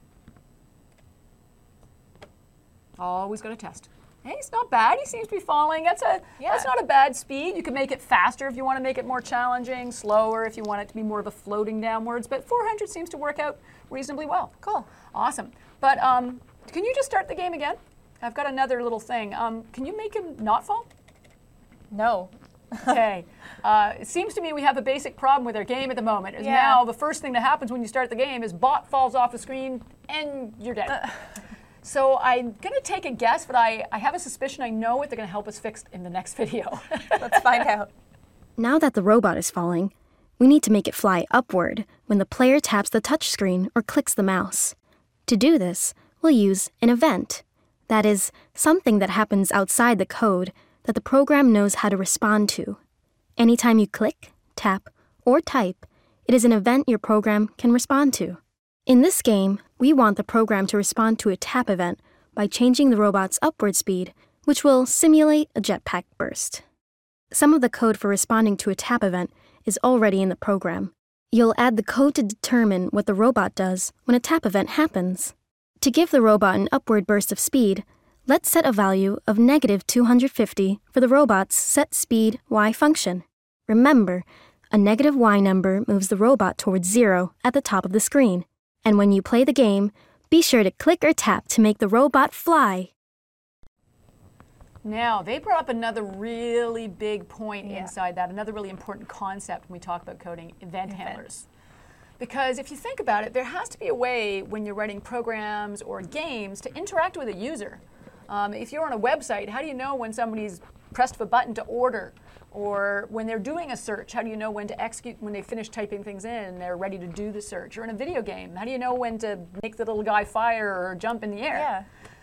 Always got to test. Hey, it's not bad. He seems to be falling. That's Yeah. not a bad speed. You can make it faster if you want to make it more challenging, slower if you want it to be more of a floating downwards. But 400 seems to work out reasonably well. Cool. Awesome. But can you just start the game again? I've got another little thing. Can you make him not fall? No. Okay. It seems to me we have a basic problem with our game at the moment. Is Yeah. now the first thing that happens when you start the game is bot falls off the screen and you're dead. So I'm going to take a guess, but I have a suspicion I know what they're going to help us fix in the next video. Let's find out. Now that the robot is falling, we need to make it fly upward when the player taps the touchscreen or clicks the mouse. To do this, we'll use an event. That is, something that happens outside the code that the program knows how to respond to. Anytime you click, tap, or type, it is an event your program can respond to. In this game, we want the program to respond to a tap event by changing the robot's upward speed, which will simulate a jetpack burst. Some of the code for responding to a tap event is already in the program. You'll add the code to determine what the robot does when a tap event happens. To give the robot an upward burst of speed, let's set a value of -250 for the robot's set speed y function. Remember, a negative y number moves the robot towards 0 at the top of the screen. And when you play the game, be sure to click or tap to make the robot fly. Now, they brought up another really big point Yeah. inside that, another really important concept when we talk about coding, event handlers. Because if you think about it, there has to be a way when you're writing programs or games to interact with a user. If you're on a website, how do you know when somebody's pressed a button to order? Or when they're doing a search, how do you know when to execute, when they finish typing things in and they're ready to do the search? Or in a video game, how do you know when to make the little guy fire or jump in the air? Yeah.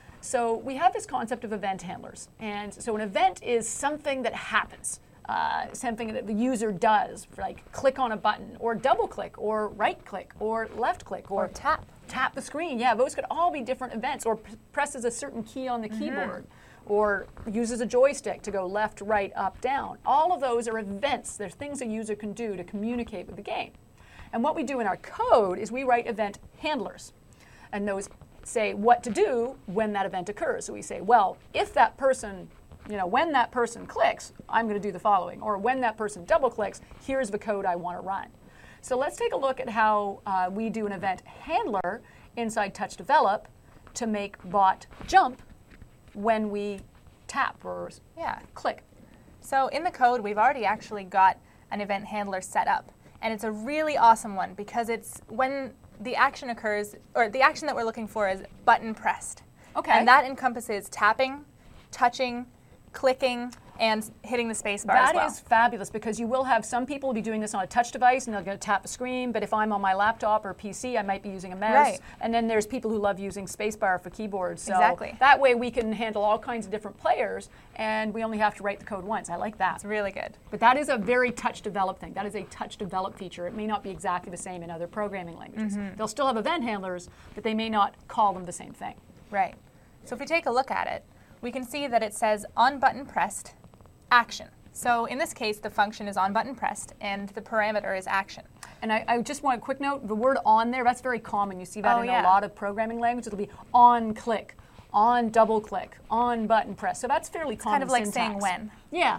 So we have this concept of event handlers. And so an event is something that happens, something that the user does, like click on a button, or double click, or right click, or left click, or tap. Tap the screen. Yeah, those could all be different events, or presses a certain key on the keyboard, or uses a joystick to go left, right, up, down. All of those are events. They're things a user can do to communicate with the game. And what we do in our code is we write event handlers. And those say what to do when that event occurs. So we say, well, if that person, when that person clicks, I'm going to do the following. Or when that person double clicks, here's the code I want to run. So let's take a look at how we do an event handler inside Touch Develop to make bot jump when we tap or click. So in the code, we've already actually got an event handler set up. And it's a really awesome one because it's when the action occurs, or the action that we're looking for is button pressed. Okay. And that encompasses tapping, touching, clicking, and hitting the space bar as well. That is fabulous because you will have some people be doing this on a touch device and they're going to tap a screen, but if I'm on my laptop or PC, I might be using a mouse. Right. And then there's people who love using spacebar for keyboards. So Exactly. that way we can handle all kinds of different players and we only have to write the code once. I like that. It's really good. But that is a very touch develop thing. That is a touch develop feature. It may not be exactly the same in other programming languages. They'll still have event handlers, but they may not call them the same thing. Right. So if we take a look at it, we can see that it says on button pressed, action. So in this case, the function is on button pressed and the parameter is action. And I just want a quick note, the word on there, that's very common. You see that Oh, in yeah. a lot of programming languages. It'll be on click, on double click, on button press. So that's fairly common Kind of like syntax. saying when. Yeah.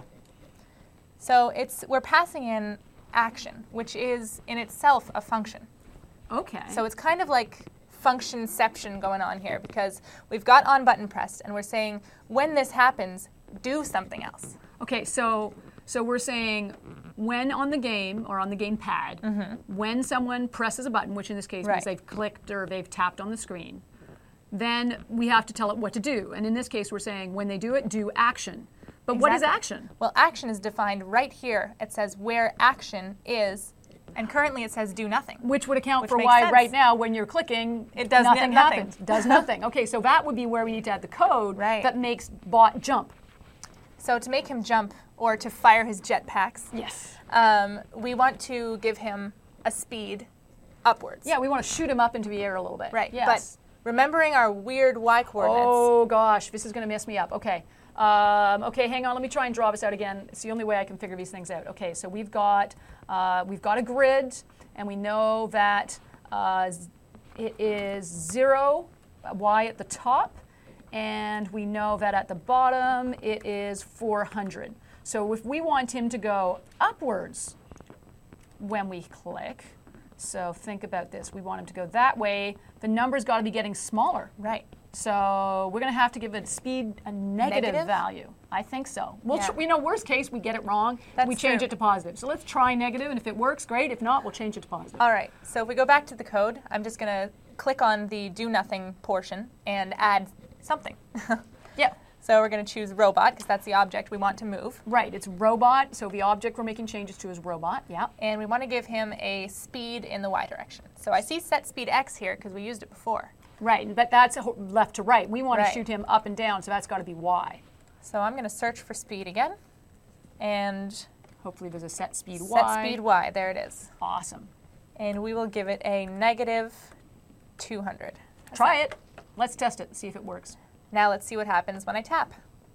So we're passing in action, which is in itself a function. Okay. So it's kind of like functionception going on here because we've got on button pressed and we're saying when this happens, do something else. Okay, so we're saying when on the game or on the game pad, when someone presses a button, which in this case means Right. they've clicked or they've tapped on the screen, then we have to tell it what to do. And in this case, we're saying when they do it, do action. But what is Exactly. action? Well, action is defined right here. It says where action is And currently it says do nothing. Which would account Which for makes why sense. right now when you're clicking, It does nothing nothing. happens. Does nothing. Okay, so that would be where we need to add the code Right. that makes bot jump. So to make him jump or to fire his jetpacks, Yes. we want to give him a speed upwards. Yeah, we want to shoot him up into the air a little bit. Right. Yes. But remembering our weird y coordinates. Oh gosh, this is going to mess me up. Okay. Okay, hang on. Let me try and draw this out again. It's the only way I can figure these things out. Okay, so we've got a grid, and we know that it is 0 y at the top, and we know that at the bottom it is 400. So if we want him to go upwards when we click, so think about this. We want him to go that way. The number's got to be getting smaller. Right. So we're going to have to give it speed a negative value. I think so. Well, Yeah. worst case, we get it wrong. That's we change true. it to positive. So let's try negative, and if it works, great. If not, we'll change it to positive. All right. So if we go back to the code, I'm just going to click on the do nothing portion and add something. Yeah. So we're going to choose robot because that's the object we want to move. Right. It's robot. So the object we're making changes to is robot. Yeah. And we want to give him a speed in the y direction. So I see set speed x here because we used it before. Right. But that's left to right. We want Right. to shoot him up and down, so that's got to be y. So I'm going to search for speed again. And Hopefully there's a set speed set y. speed y. There it is. Awesome. And we will give it a negative 200. Try it. Let's test it and see if it works. Now let's see what happens when I tap.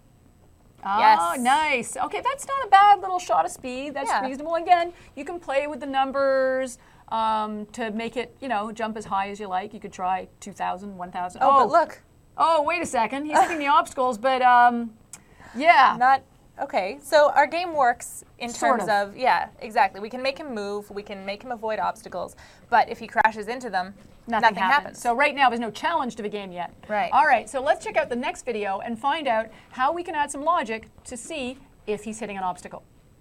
Oh, Yes. nice. Okay, that's not a bad little shot of speed. That's Yeah. reasonable. Again, you can play with the numbers to make it, jump as high as you like. You could try 2,000, 1,000. Oh, but look. Oh, wait a second. He's hitting the obstacles, but yeah. Not okay. So our game works in Sort terms of. of yeah, exactly. We can make him move, we can make him avoid obstacles, but if he crashes into them, nothing happens. So right now, there's no challenge to the game yet. Right. All right, so let's check out the next video and find out how we can add some logic to see if he's hitting an obstacle.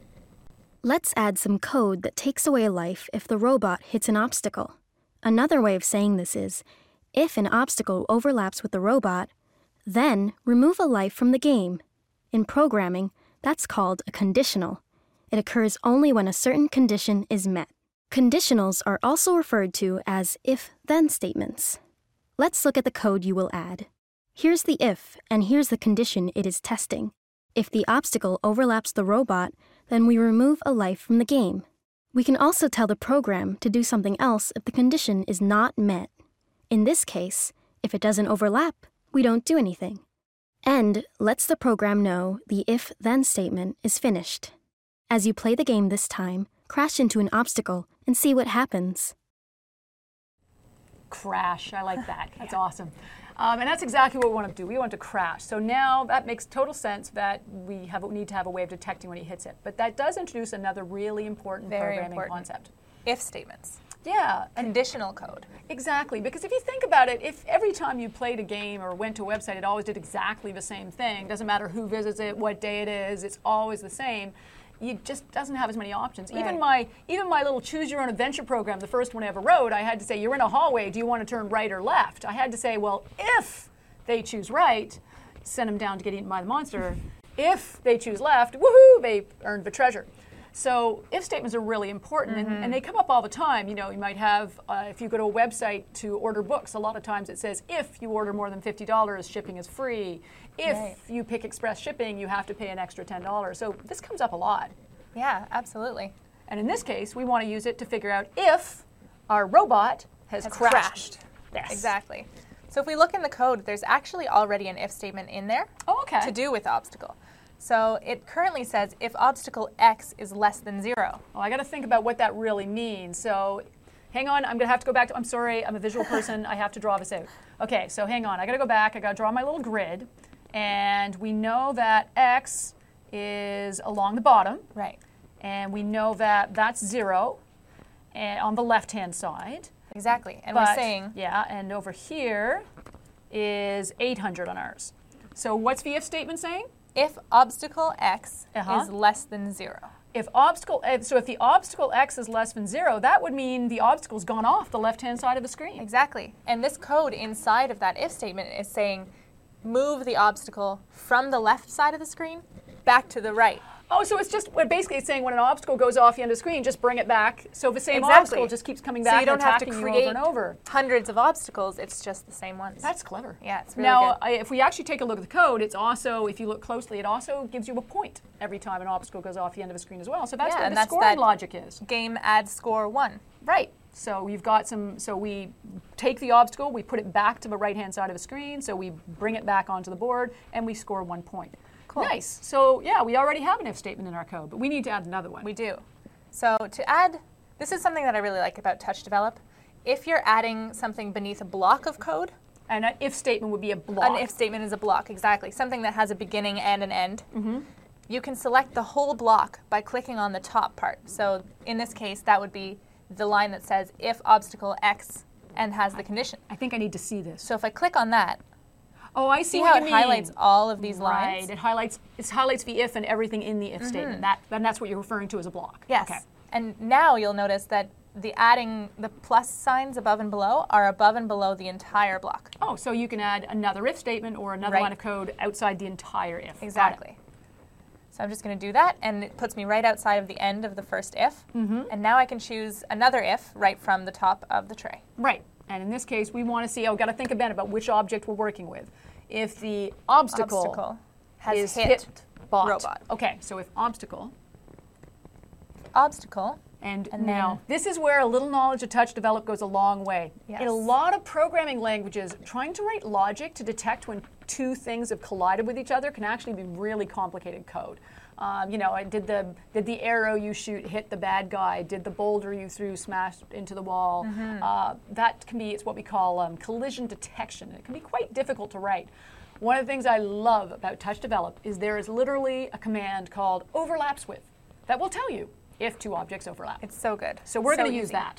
Let's add some code that takes away life if the robot hits an obstacle. Another way of saying this is, if an obstacle overlaps with the robot, then remove a life from the game. In programming, that's called a conditional. It occurs only when a certain condition is met. Conditionals are also referred to as if-then statements. Let's look at the code you will add. Here's the if, and here's the condition it is testing. If the obstacle overlaps the robot, then we remove a life from the game. We can also tell the program to do something else if the condition is not met. In this case, if it doesn't overlap, we don't do anything. End lets the program know the if-then statement is finished. As you play the game this time, crash into an obstacle and see what happens. Crash. I like that. That's awesome. And that's exactly what we want to do. We want to crash. So now that makes total sense that we need to have a way of detecting when he hits it. But that does introduce another really important Very programming important. concept. If statements. Yeah. And Conditional code. exactly. Because if you think about it, if every time you played a game or went to a website, it always did exactly the same thing, doesn't matter who visits it, what day it is, it's always the same. It just doesn't have as many options. Right. Even my little choose your own adventure program, the first one I ever wrote, I had to say, you're in a hallway, do you want to turn right or left? I had to say, well, if they choose right, send them down to get eaten by the monster. If they choose left, woohoo, they earned the treasure. So if statements are really important, and they come up all the time. You might have, if you go to a website to order books, a lot of times it says, if you order more than $50, shipping is free. If you pick express shipping, you have to pay an extra $10. So this comes up a lot. Yeah, absolutely. And in this case, we want to use it to figure out if our robot has crashed. Yes. Exactly. So if we look in the code, there's actually already an if statement in there Oh, okay. to do with obstacle. So it currently says if obstacle x is less than 0. Well, I got to think about what that really means. So hang on, I'm going to have to go back to, I'm sorry, I'm a visual person. I have to draw this out. Okay, so hang on. I got to go back. I got to draw my little grid. And we know that x is along the bottom. Right. And we know that that's 0 and on the left-hand side. Exactly. And But, we're saying yeah, and over here is 800 on ours. So what's the if statement saying? if obstacle x Uh-huh. is less than 0. If the obstacle x is less than 0, that would mean the obstacle's gone off the left-hand side of the screen. Exactly. And this code inside of that if statement is saying move the obstacle from the left side of the screen back to the right. Oh, so it's just basically it's saying when an obstacle goes off the end of the screen, just bring it back. So the same Exactly. obstacle just keeps coming back So you don't and have to attacking you create over and over. hundreds of obstacles. It's just the same ones. That's clever. Yeah, it's really now, good. if we actually take a look at the code, it's also, if you look closely, it also gives you a point every time an obstacle goes off the end of a screen as well. So that's Yeah, what and the that's scoring that- logic is. Game add score 1. Right. So you've got some, so we take the obstacle, we put it back to the right-hand side of the screen, so we bring it back onto the board, and we score 1 point. Cool. Nice. So yeah, we already have an if statement in our code, but we need to add another one. We do. So to add, this is something that I really like about Touch Develop. If you're adding something beneath a block of code, And an if statement would be a block. an if statement is a block, exactly. Something that has a beginning and an end. You can select the whole block by clicking on the top part. So in this case, that would be the line that says if obstacle X and has the condition. I think I need to see this. So if I click on that, Oh, I see see what how you it mean. highlights all of these Right. lines? It highlights the if and everything in the if statement. Then that's what you're referring to as a block. Yes. Okay. And now you'll notice that adding the plus signs above and below are above and below the entire block. Oh, so you can add another if statement or another Right. line of code outside the entire if. Got it. Exactly. So I'm just going to do that, and it puts me right outside of the end of the first if. And now I can choose another if right from the top of the tray. Right. And in this case, we want to see, we've got to think again about which object we're working with. If the obstacle has is hit bot. robot. Okay, so if obstacle, Obstacle. and And now then- this is where a little knowledge of Touch Develop goes a long way. Yes. In a lot of programming languages, trying to write logic to detect when two things have collided with each other can actually be really complicated code. Did the arrow you shoot hit the bad guy? Did the boulder you threw smash into the wall? That can be, it's what we call collision detection. It can be quite difficult to write. One of the things I love about Touch Develop is there is literally a command called overlaps with that will tell you if two objects overlap. It's so good. So we're going to easy. use that.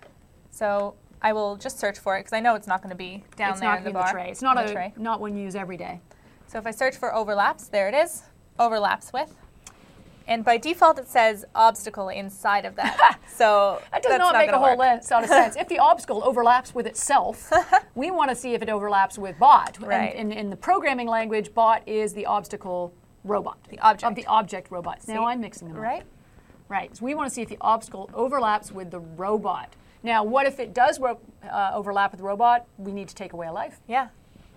So I will just search for it because I know it's not going to be down It's there not in the in bar. the tray. It's not in the tray. not one you use every day. So if I search for overlaps, there it is. Overlaps with. And by default, it says obstacle inside of that. So That does that's not make a gonna whole work. lot of sense. If the obstacle overlaps with itself, we want to see if it overlaps with bot. Right. And in the programming language, bot is the obstacle robot. The object. Of the object robot. Now I'm mixing them up. Right? Right. So we want to see if the obstacle overlaps with the robot. Now, what if it does overlap with the robot? We need to take away a life. Yeah.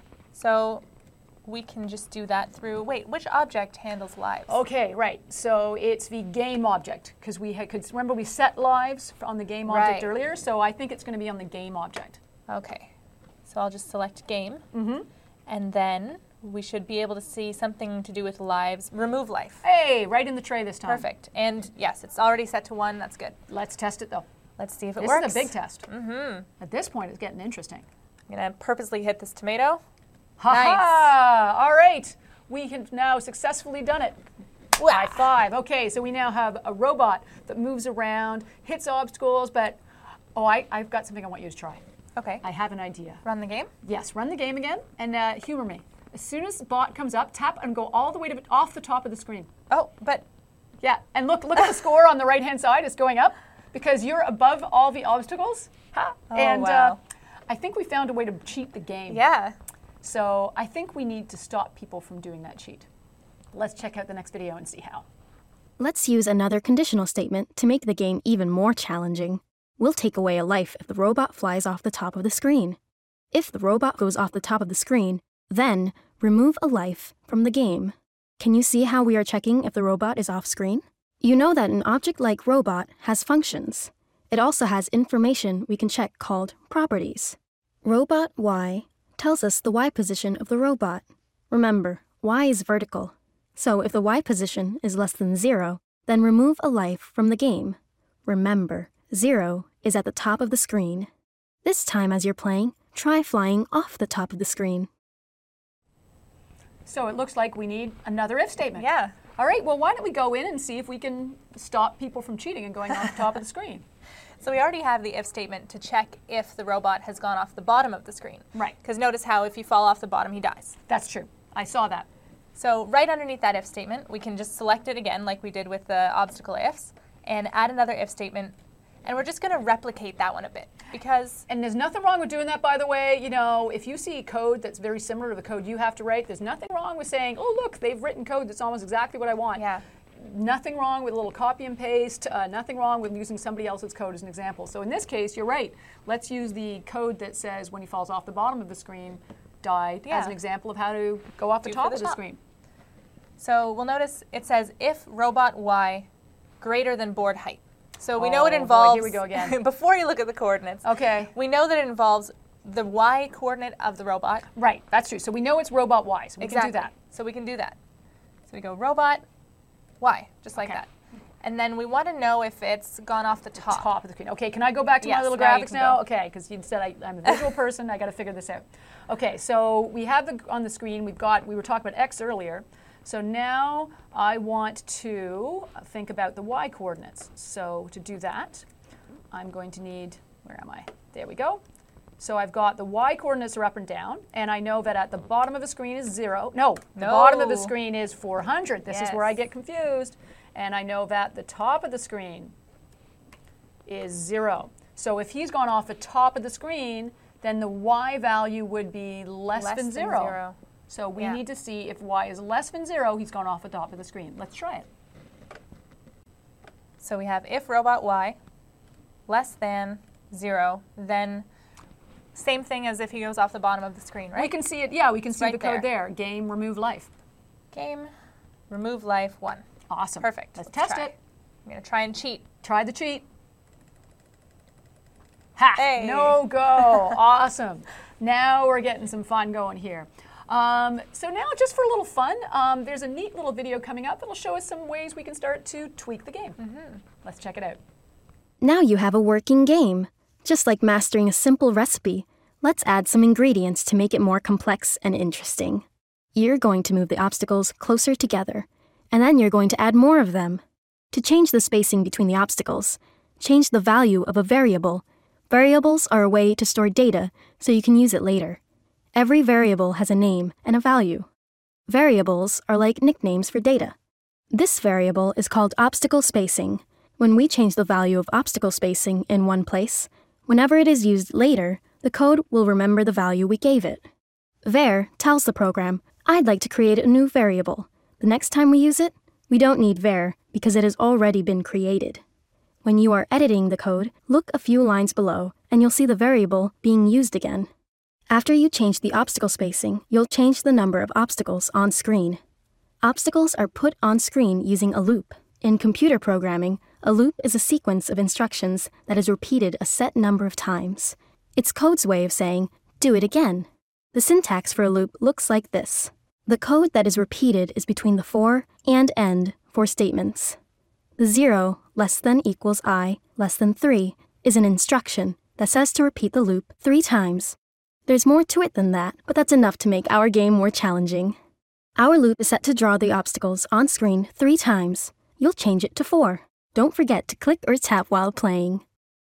So we can just do that through, wait, which object handles lives? Okay, right. So it's the game object because remember we set lives on the game object Right. earlier. So I think it's going to be on the game object. Okay. So I'll just select game. And then we should be able to see something to do with lives. Remove life. Hey, right in the tray this time. Perfect. And yes, it's already set to 1. That's good. Let's test it though. Let's see if it This works. is a big test. At this point, it's getting interesting. I'm going to purposely hit this tomato. Ha ha! All right, we have now successfully done it. High five. Okay, so we now have a robot that moves around, hits obstacles, but I've got something I want you to try. Okay. I have an idea. Run the game. Yes, run the game again and humor me. As soon as the bot comes up, tap and go all the way to off the top of the screen. Oh, but Yeah, and look at the score on the right-hand side. It's going up because you're above all the obstacles. Ha. Oh, And wow. I think we found a way to cheat the game. yeah. So I think we need to stop people from doing that cheat. Let's check out the next video and see how. Let's use another conditional statement to make the game even more challenging. We'll take away a life if the robot flies off the top of the screen. If the robot goes off the top of the screen, then remove a life from the game. Can you see how we are checking if the robot is off screen? You know that an object like robot has functions. It also has information we can check called properties. Robot Y tells us the Y position of the robot. Remember, Y is vertical. So if the Y position is less than 0, then remove a life from the game. Remember, 0 is at the top of the screen. This time as you're playing, try flying off the top of the screen. So it looks like we need another if statement. Yeah. All right, well, why don't we go in and see if we can stop people from cheating and going off the top of the screen. So we already have the if statement to check if the robot has gone off the bottom of the screen. Right. Because notice how if you fall off the bottom, he dies. That's true. I saw that. So right underneath that if statement, we can just select it again like we did with the obstacle ifs and add another if statement. And we're just going to replicate that one a bit because... And there's nothing wrong with doing that, by the way. You know, if you see code that's very similar to the code you have to write, there's nothing wrong with saying, oh, look, they've written code that's almost exactly what I want. Yeah. Nothing wrong with a little copy and paste. Nothing wrong with using somebody else's code as an example. So in this case, you're right. Let's use the code that says when he falls off the bottom of the screen, died, as an example of how to go off the top of the screen. So we'll notice it says if robot y greater than board height. So we know it involves, here we go again. Before you look at the coordinates, okay, we know that it involves the y coordinate of the robot. Right, that's true. So we know it's robot y, so we can do that. So we can do that. So we go robot y, just like that. And then we want to know if it's gone off the top. Of the screen. Okay, can I go back to my little graphics now? Okay, because you said I'm a visual person, I got to figure this out. Okay, so we have on the screen, we were talking about x earlier. So now I want to think about the y coordinates. So to do that, I'm going to need, where am I? There we go. So I've got the y coordinates are up and down, and I know that at the bottom of the screen is 0. No, the bottom of the screen is 400. This is where I get confused. And I know that the top of the screen is 0. So if he's gone off the top of the screen, then the y value would be less than 0. So we need to see if y is less than 0, he's gone off the top of the screen. Let's try it. So we have if robot y less than 0, then same thing as if he goes off the bottom of the screen, right? We can see it, we can see the code there. Game, remove life. Game, remove life 1. Awesome. Perfect. Let's test it. I'm going to try and cheat. Try the cheat. Ha! Hey. No go. Awesome. Now we're getting some fun going here. So now, just for a little fun, there's a neat little video coming up that'll show us some ways we can start to tweak the game. Let's check it out. Now you have a working game. Just like mastering a simple recipe, let's add some ingredients to make it more complex and interesting. You're going to move the obstacles closer together, and then you're going to add more of them. To change the spacing between the obstacles, change the value of a variable. Variables are a way to store data so you can use it later. Every variable has a name and a value. Variables are like nicknames for data. This variable is called obstacle spacing. When we change the value of obstacle spacing in one place, whenever it is used later, the code will remember the value we gave it. Var tells the program, I'd like to create a new variable. The next time we use it, we don't need var because it has already been created. When you are editing the code, look a few lines below and you'll see the variable being used again. After you change the obstacle spacing, you'll change the number of obstacles on screen. Obstacles are put on screen using a loop. In computer programming, a loop is a sequence of instructions that is repeated a set number of times. It's code's way of saying, do it again. The syntax for a loop looks like this. The code that is repeated is between the for and end for statements. The 0 less than equals I less than 3 is an instruction that says to repeat the loop 3 times. There's more to it than that, but that's enough to make our game more challenging. Our loop is set to draw the obstacles on screen 3 times. You'll change it to 4. Don't forget to click or tap while playing.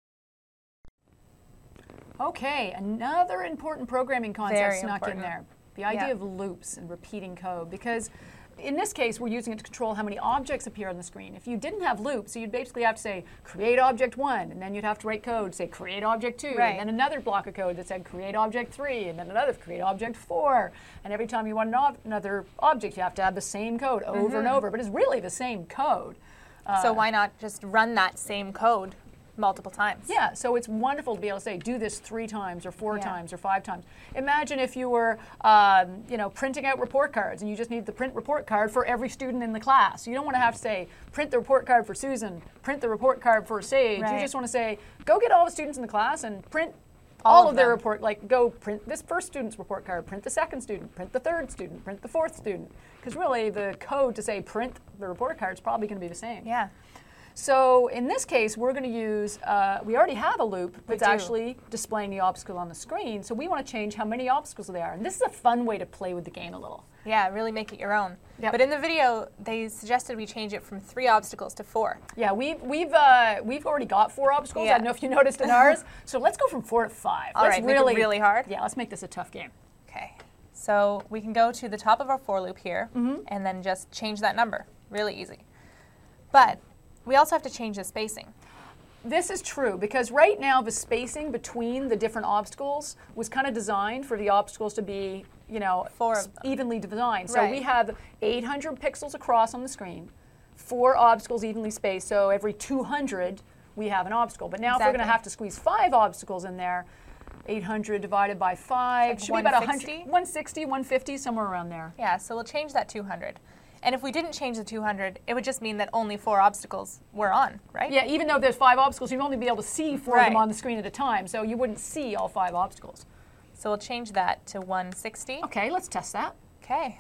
Okay, another important programming concept Very snuck important. in there. The idea of loops and repeating code, because in this case, we're using it to control how many objects appear on the screen. If you didn't have loops, so you'd basically have to say, create object 1, and then you'd have to write code, say, create object 2, and then another block of code that said, create object 3, and then another, create object 4. And every time you want another object, you have to have the same code over and over, but it's really the same code. So why not just run that same code multiple times? Yeah, so it's wonderful to be able to say, do this 3 times or 4 times or 5 times. Imagine if you were, printing out report cards and you just need the print report card for every student in the class. You don't want to have to say, print the report card for Susan, print the report card for Sage. You just want to say, go get all the students in the class and print all of their report, like go print this first student's report card, print the second student, print the third student, print the fourth student. Because really the code to say print the report card is probably going to be the same. Yeah. So in this case, we're going to use, we already have a loop that's actually displaying the obstacle on the screen. So we want to change how many obstacles there are. And this is a fun way to play with the game a little. Yeah, really make it your own. But in the video, they suggested we change it from 3 obstacles to 4. Yeah, we've already got 4 obstacles. I don't know if you noticed in ours. So let's go from 4 to 5. All right, make it really hard? Yeah, let's make this a tough game. Okay. So we can go to the top of our for loop here and then just change that number. Really easy. But we also have to change the spacing. This is true because right now the spacing between the different obstacles was kind of designed for the obstacles to be, evenly designed. So we have 800 pixels across on the screen, 4 obstacles evenly spaced. So every 200 we have an obstacle. But now if we're going to have to squeeze 5 obstacles in there, 800 divided by 5 like should be about 160, 150, somewhere around there. Yeah, so we'll change that 200. And if we didn't change the 200, it would just mean that only 4 obstacles were on, right? Yeah, even though there's 5 obstacles, you'd only be able to see 4 of them on the screen at a time, so you wouldn't see all 5 obstacles. So we'll change that to 160. Okay, let's test that. Okay.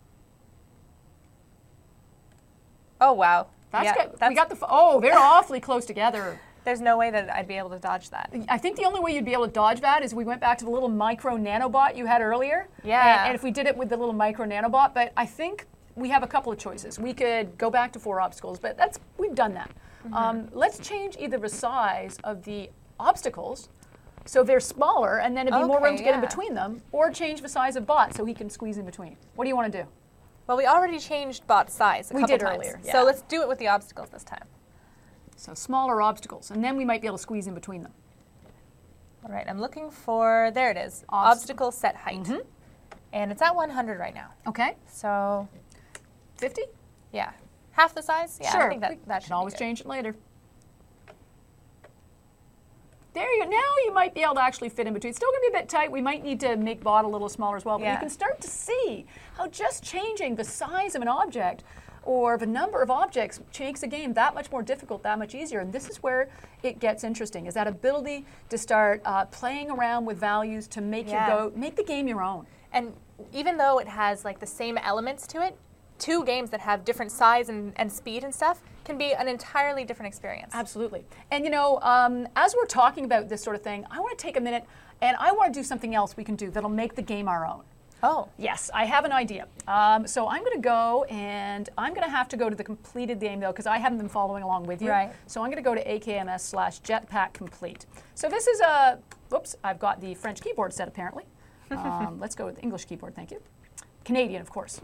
Oh, wow. That's good. We got they're awfully close together. There's no way that I'd be able to dodge that. I think the only way you'd be able to dodge that is we went back to the little micro nanobot you had earlier. Yeah. And if we did it with the little micro nanobot, but I think we have a couple of choices. We could go back to 4 obstacles, but we've done that. Let's change either the size of the obstacles so they're smaller and then it'd be more room to get in between them, or change the size of bot so he can squeeze in between. What do you want to do? Well, we already changed bot's size a couple times. Earlier. Yeah. So let's do it with the obstacles this time. So smaller obstacles, and then we might be able to squeeze in between them. All right, I'm looking for, there it is, obstacle set height. And it's at 100 right now. Okay. So 50? Yeah. Half the size? Yeah, sure. I think that should can always be good. change it later. There you go. Now you might be able to actually fit in between. It's still going to be a bit tight. We might need to make bot a little smaller as well. But you can start to see how just changing the size of an object or the number of objects makes the game that much more difficult, that much easier. And this is where it gets interesting, is that ability to start playing around with values to make make the game your own. And even though it has like the same elements to it, 2 games that have different size and speed and stuff can be an entirely different experience. Absolutely. And as we're talking about this sort of thing, I want to take a minute and I want to do something else we can do that'll make the game our own. Oh. Yes, I have an idea. So I'm going to go and I'm going to have to go to the completed game though, because I haven't been following along with you. Right. So I'm going to go to AKMS/Jetpack Complete. So this is I've got the French keyboard set apparently. Let's go with the English keyboard, thank you. Canadian, of course.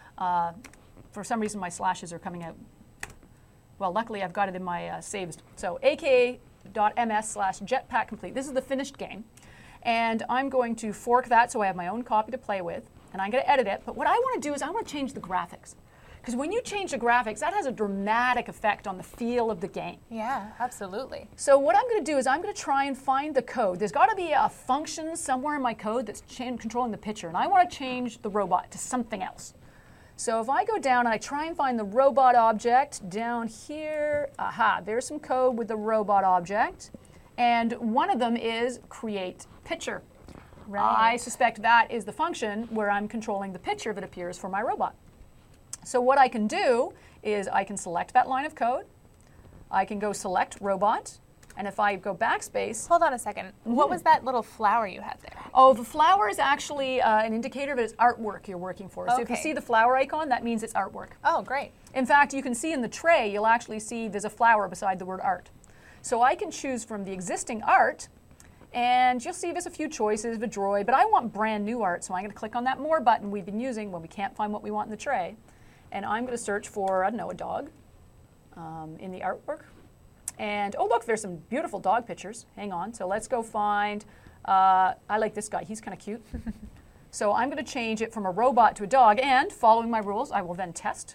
For some reason my slashes are coming out. Well, luckily I've got it in my saves. So AK.ms/Jetpack Complete. This is the finished game. And I'm going to fork that so I have my own copy to play with. And I'm going to edit it. But what I want to do is I want to change the graphics. Because when you change the graphics, that has a dramatic effect on the feel of the game. Yeah, absolutely. So what I'm going to do is I'm going to try and find the code. There's got to be a function somewhere in my code that's controlling the picture. And I want to change the robot to something else. So if I go down and I try and find the robot object down here, there's some code with the robot object. And one of them is create picture. Right. I suspect that is the function where I'm controlling the picture that appears for my robot. So what I can do is I can select that line of code. I can go select robot. And if I go backspace. Hold on a second. What was that little flower you had there? Oh, the flower is actually an indicator that it's artwork you're working for. So if you see the flower icon, that means it's artwork. Oh, great. In fact, you can see in the tray, you'll actually see there's a flower beside the word art. So I can choose from the existing art, and you'll see there's a few choices, the droid, but I want brand new art, so I'm going to click on that More button we've been using when we can't find what we want in the tray. And I'm going to search for, I don't know, a dog in the artwork. And, oh, look, there's some beautiful dog pictures. Hang on. So let's go find, I like this guy. He's kind of cute. So I'm going to change it from a robot to a dog, and following my rules, I will then test.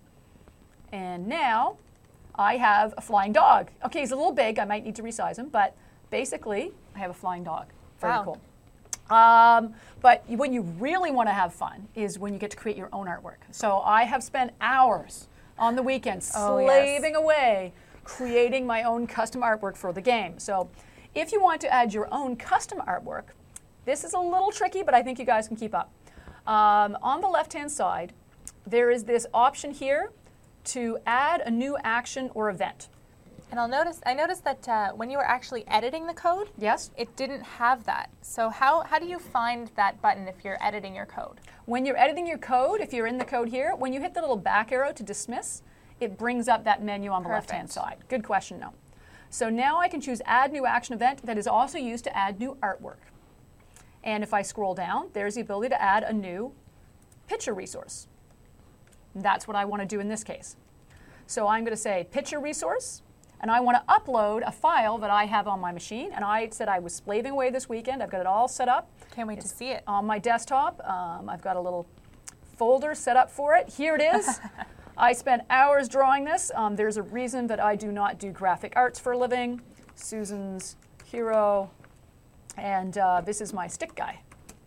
And now I have a flying dog. Okay, he's a little big. I might need to resize him, but basically, I have a flying dog. Very cool. But when you really want to have fun is when you get to create your own artwork. So I have spent hours on the weekend slaving away creating my own custom artwork for the game. So if you want to add your own custom artwork, this is a little tricky, but I think you guys can keep up. On the left-hand side, there is this option here to add a new action or event. And I noticed that when you were actually editing the code, yes, it didn't have that. So how do you find that button if you're editing your code? When you're editing your code, if you're in the code here, when you hit the little back arrow to dismiss, it brings up that menu on the left-hand side. Good question, no. So now I can choose Add New Action Event that is also used to add new artwork. And if I scroll down, there's the ability to add a new picture resource. And that's what I want to do in this case. So I'm going to say Picture Resource, and I want to upload a file that I have on my machine. And I said I was slaving away this weekend. I've got it all set up. Can't wait to see it. On my desktop. I've got a little folder set up for it. Here it is. I spent hours drawing this. There's a reason that I do not do graphic arts for a living. Susan's hero. And this is my stick guy.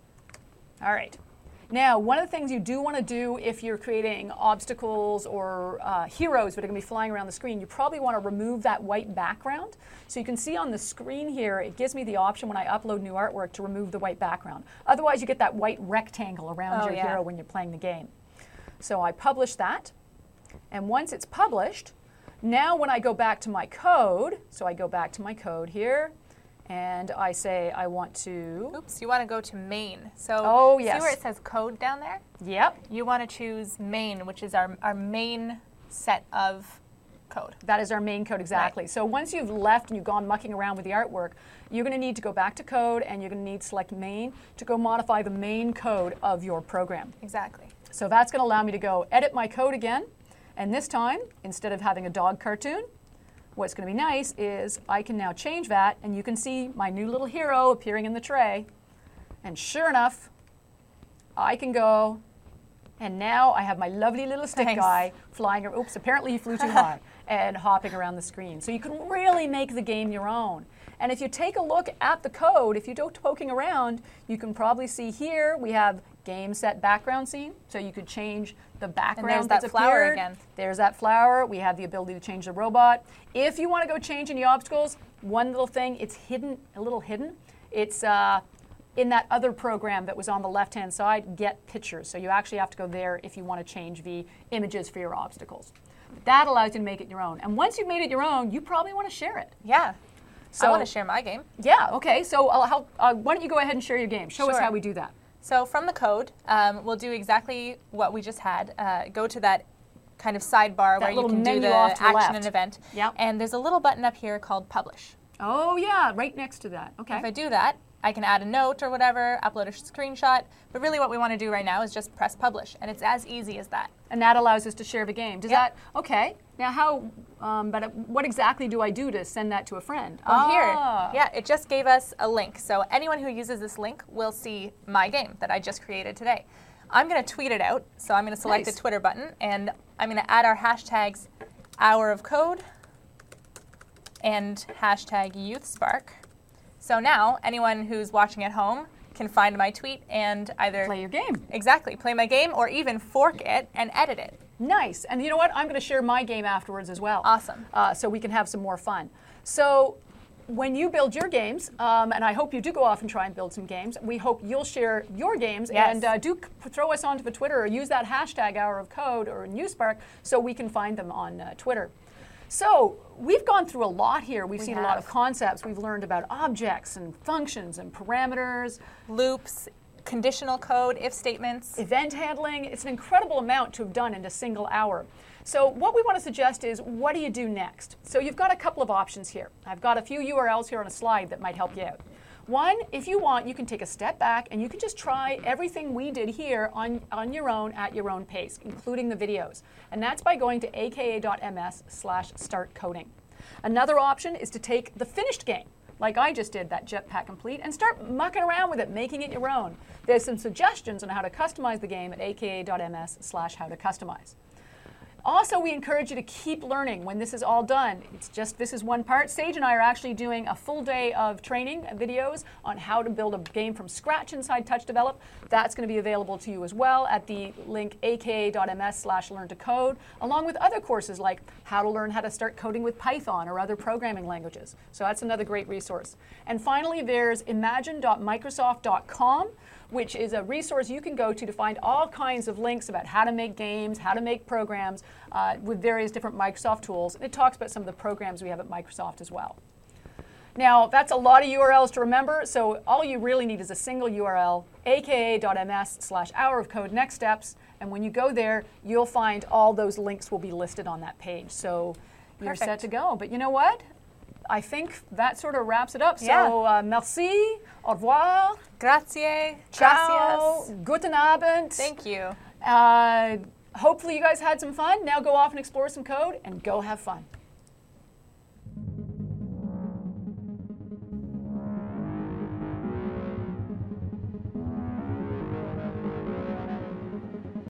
All right. Now, one of the things you do want to do if you're creating obstacles or heroes that are going to be flying around the screen, you probably want to remove that white background. So you can see on the screen here, it gives me the option when I upload new artwork to remove the white background. Otherwise, you get that white rectangle around your hero when you're playing the game. So I publish that. And once it's published, now when I go back to my code, so I go back to my code here, and I say I want to... Oops, you want to go to main. So oh, yes. See where it says code down there? Yep. You want to choose main, which is our main set of code. That is our main code, exactly. Right. So once you've left and you've gone mucking around with the artwork, you're going to need to go back to code, and you're going to need to select main to go modify the main code of your program. Exactly. So that's going to allow me to go edit my code again. And this time, instead of having a dog cartoon, what's going to be nice is I can now change that, and you can see my new little hero appearing in the tray. And sure enough, I can go, and now I have my lovely little stick guy flying. Oops, apparently he flew too high, and hopping around the screen. So you can really make the game your own. And if you take a look at the code, if you go poking around, you can probably see here we have game set background scene. So you could change the background. And there's that flower again. There's that flower. We have the ability to change the robot. If you want to go change any obstacles, one little thing, it's hidden, a little hidden. It's in that other program that was on the left-hand side, Get Pictures. So you actually have to go there if you want to change the images for your obstacles. That allows you to make it your own. And once you've made it your own, you probably want to share it. Yeah. So, I want to share my game. Yeah, okay. So why don't you go ahead and share your game? Show us how we do that. So from the code, we'll do exactly what we just had. Go to that kind of sidebar where you can do the action and event. Yep. And there's a little button up here called Publish. Oh, yeah, right next to that. Okay. If I do that, I can add a note or whatever, upload a screenshot, but really what we want to do right now is just press Publish, and it's as easy as that. And that allows us to share the game. Does that, okay. Now how, but what exactly do I do to send that to a friend? Well, here, yeah, it just gave us a link. So anyone who uses this link will see my game that I just created today. I'm going to tweet it out, so I'm going to select the Twitter button, and I'm going to add our hashtags Hour of Code and hashtag YouthSpark. So now, anyone who's watching at home can find my tweet and either play your game. Exactly, play my game, or even fork it and edit it. Nice. And you know what? I'm going to share my game afterwards as well. Awesome. So we can have some more fun. So when you build your games, and I hope you do go off and try and build some games, we hope you'll share your games. Yes. And do throw us onto the Twitter or use that hashtag Hour of Code or YouthSpark so we can find them on Twitter. So we've gone through a lot here. We've seen a lot of concepts. We've learned about objects and functions and parameters. Loops, conditional code, if statements. Event handling. It's an incredible amount to have done in a single hour. So what we want to suggest is, what do you do next? So you've got a couple of options here. I've got a few URLs here on a slide that might help you out. One, if you want, you can take a step back and you can just try everything we did here on your own at your own pace, including the videos. And that's by going to aka.ms/startcoding. Another option is to take the finished game, like I just did, that Jetpack Complete, and start mucking around with it, making it your own. There's some suggestions on how to customize the game at aka.ms/howtocustomize. Also, we encourage you to keep learning when this is all done. It's just, this is one part. Sage and I are actually doing a full day of training videos on how to build a game from scratch inside Touch Develop. That's going to be available to you as well at the link aka.ms/learn-to-code, along with other courses like how to learn how to start coding with Python or other programming languages. So that's another great resource. And finally, there's imagine.microsoft.com, which is a resource you can go to find all kinds of links about how to make games, how to make programs with various different Microsoft tools. And it talks about some of the programs we have at Microsoft as well. Now, that's a lot of URLs to remember, so all you really need is a single URL, aka.ms/hour of code next steps. And when you go there, you'll find all those links will be listed on that page. So you're set to go. But you know what? I think that sort of wraps it up. So merci, au revoir. Grazie. Ciao. Gracias. Guten Abend. Thank you. Hopefully you guys had some fun. Now go off and explore some code and go have fun.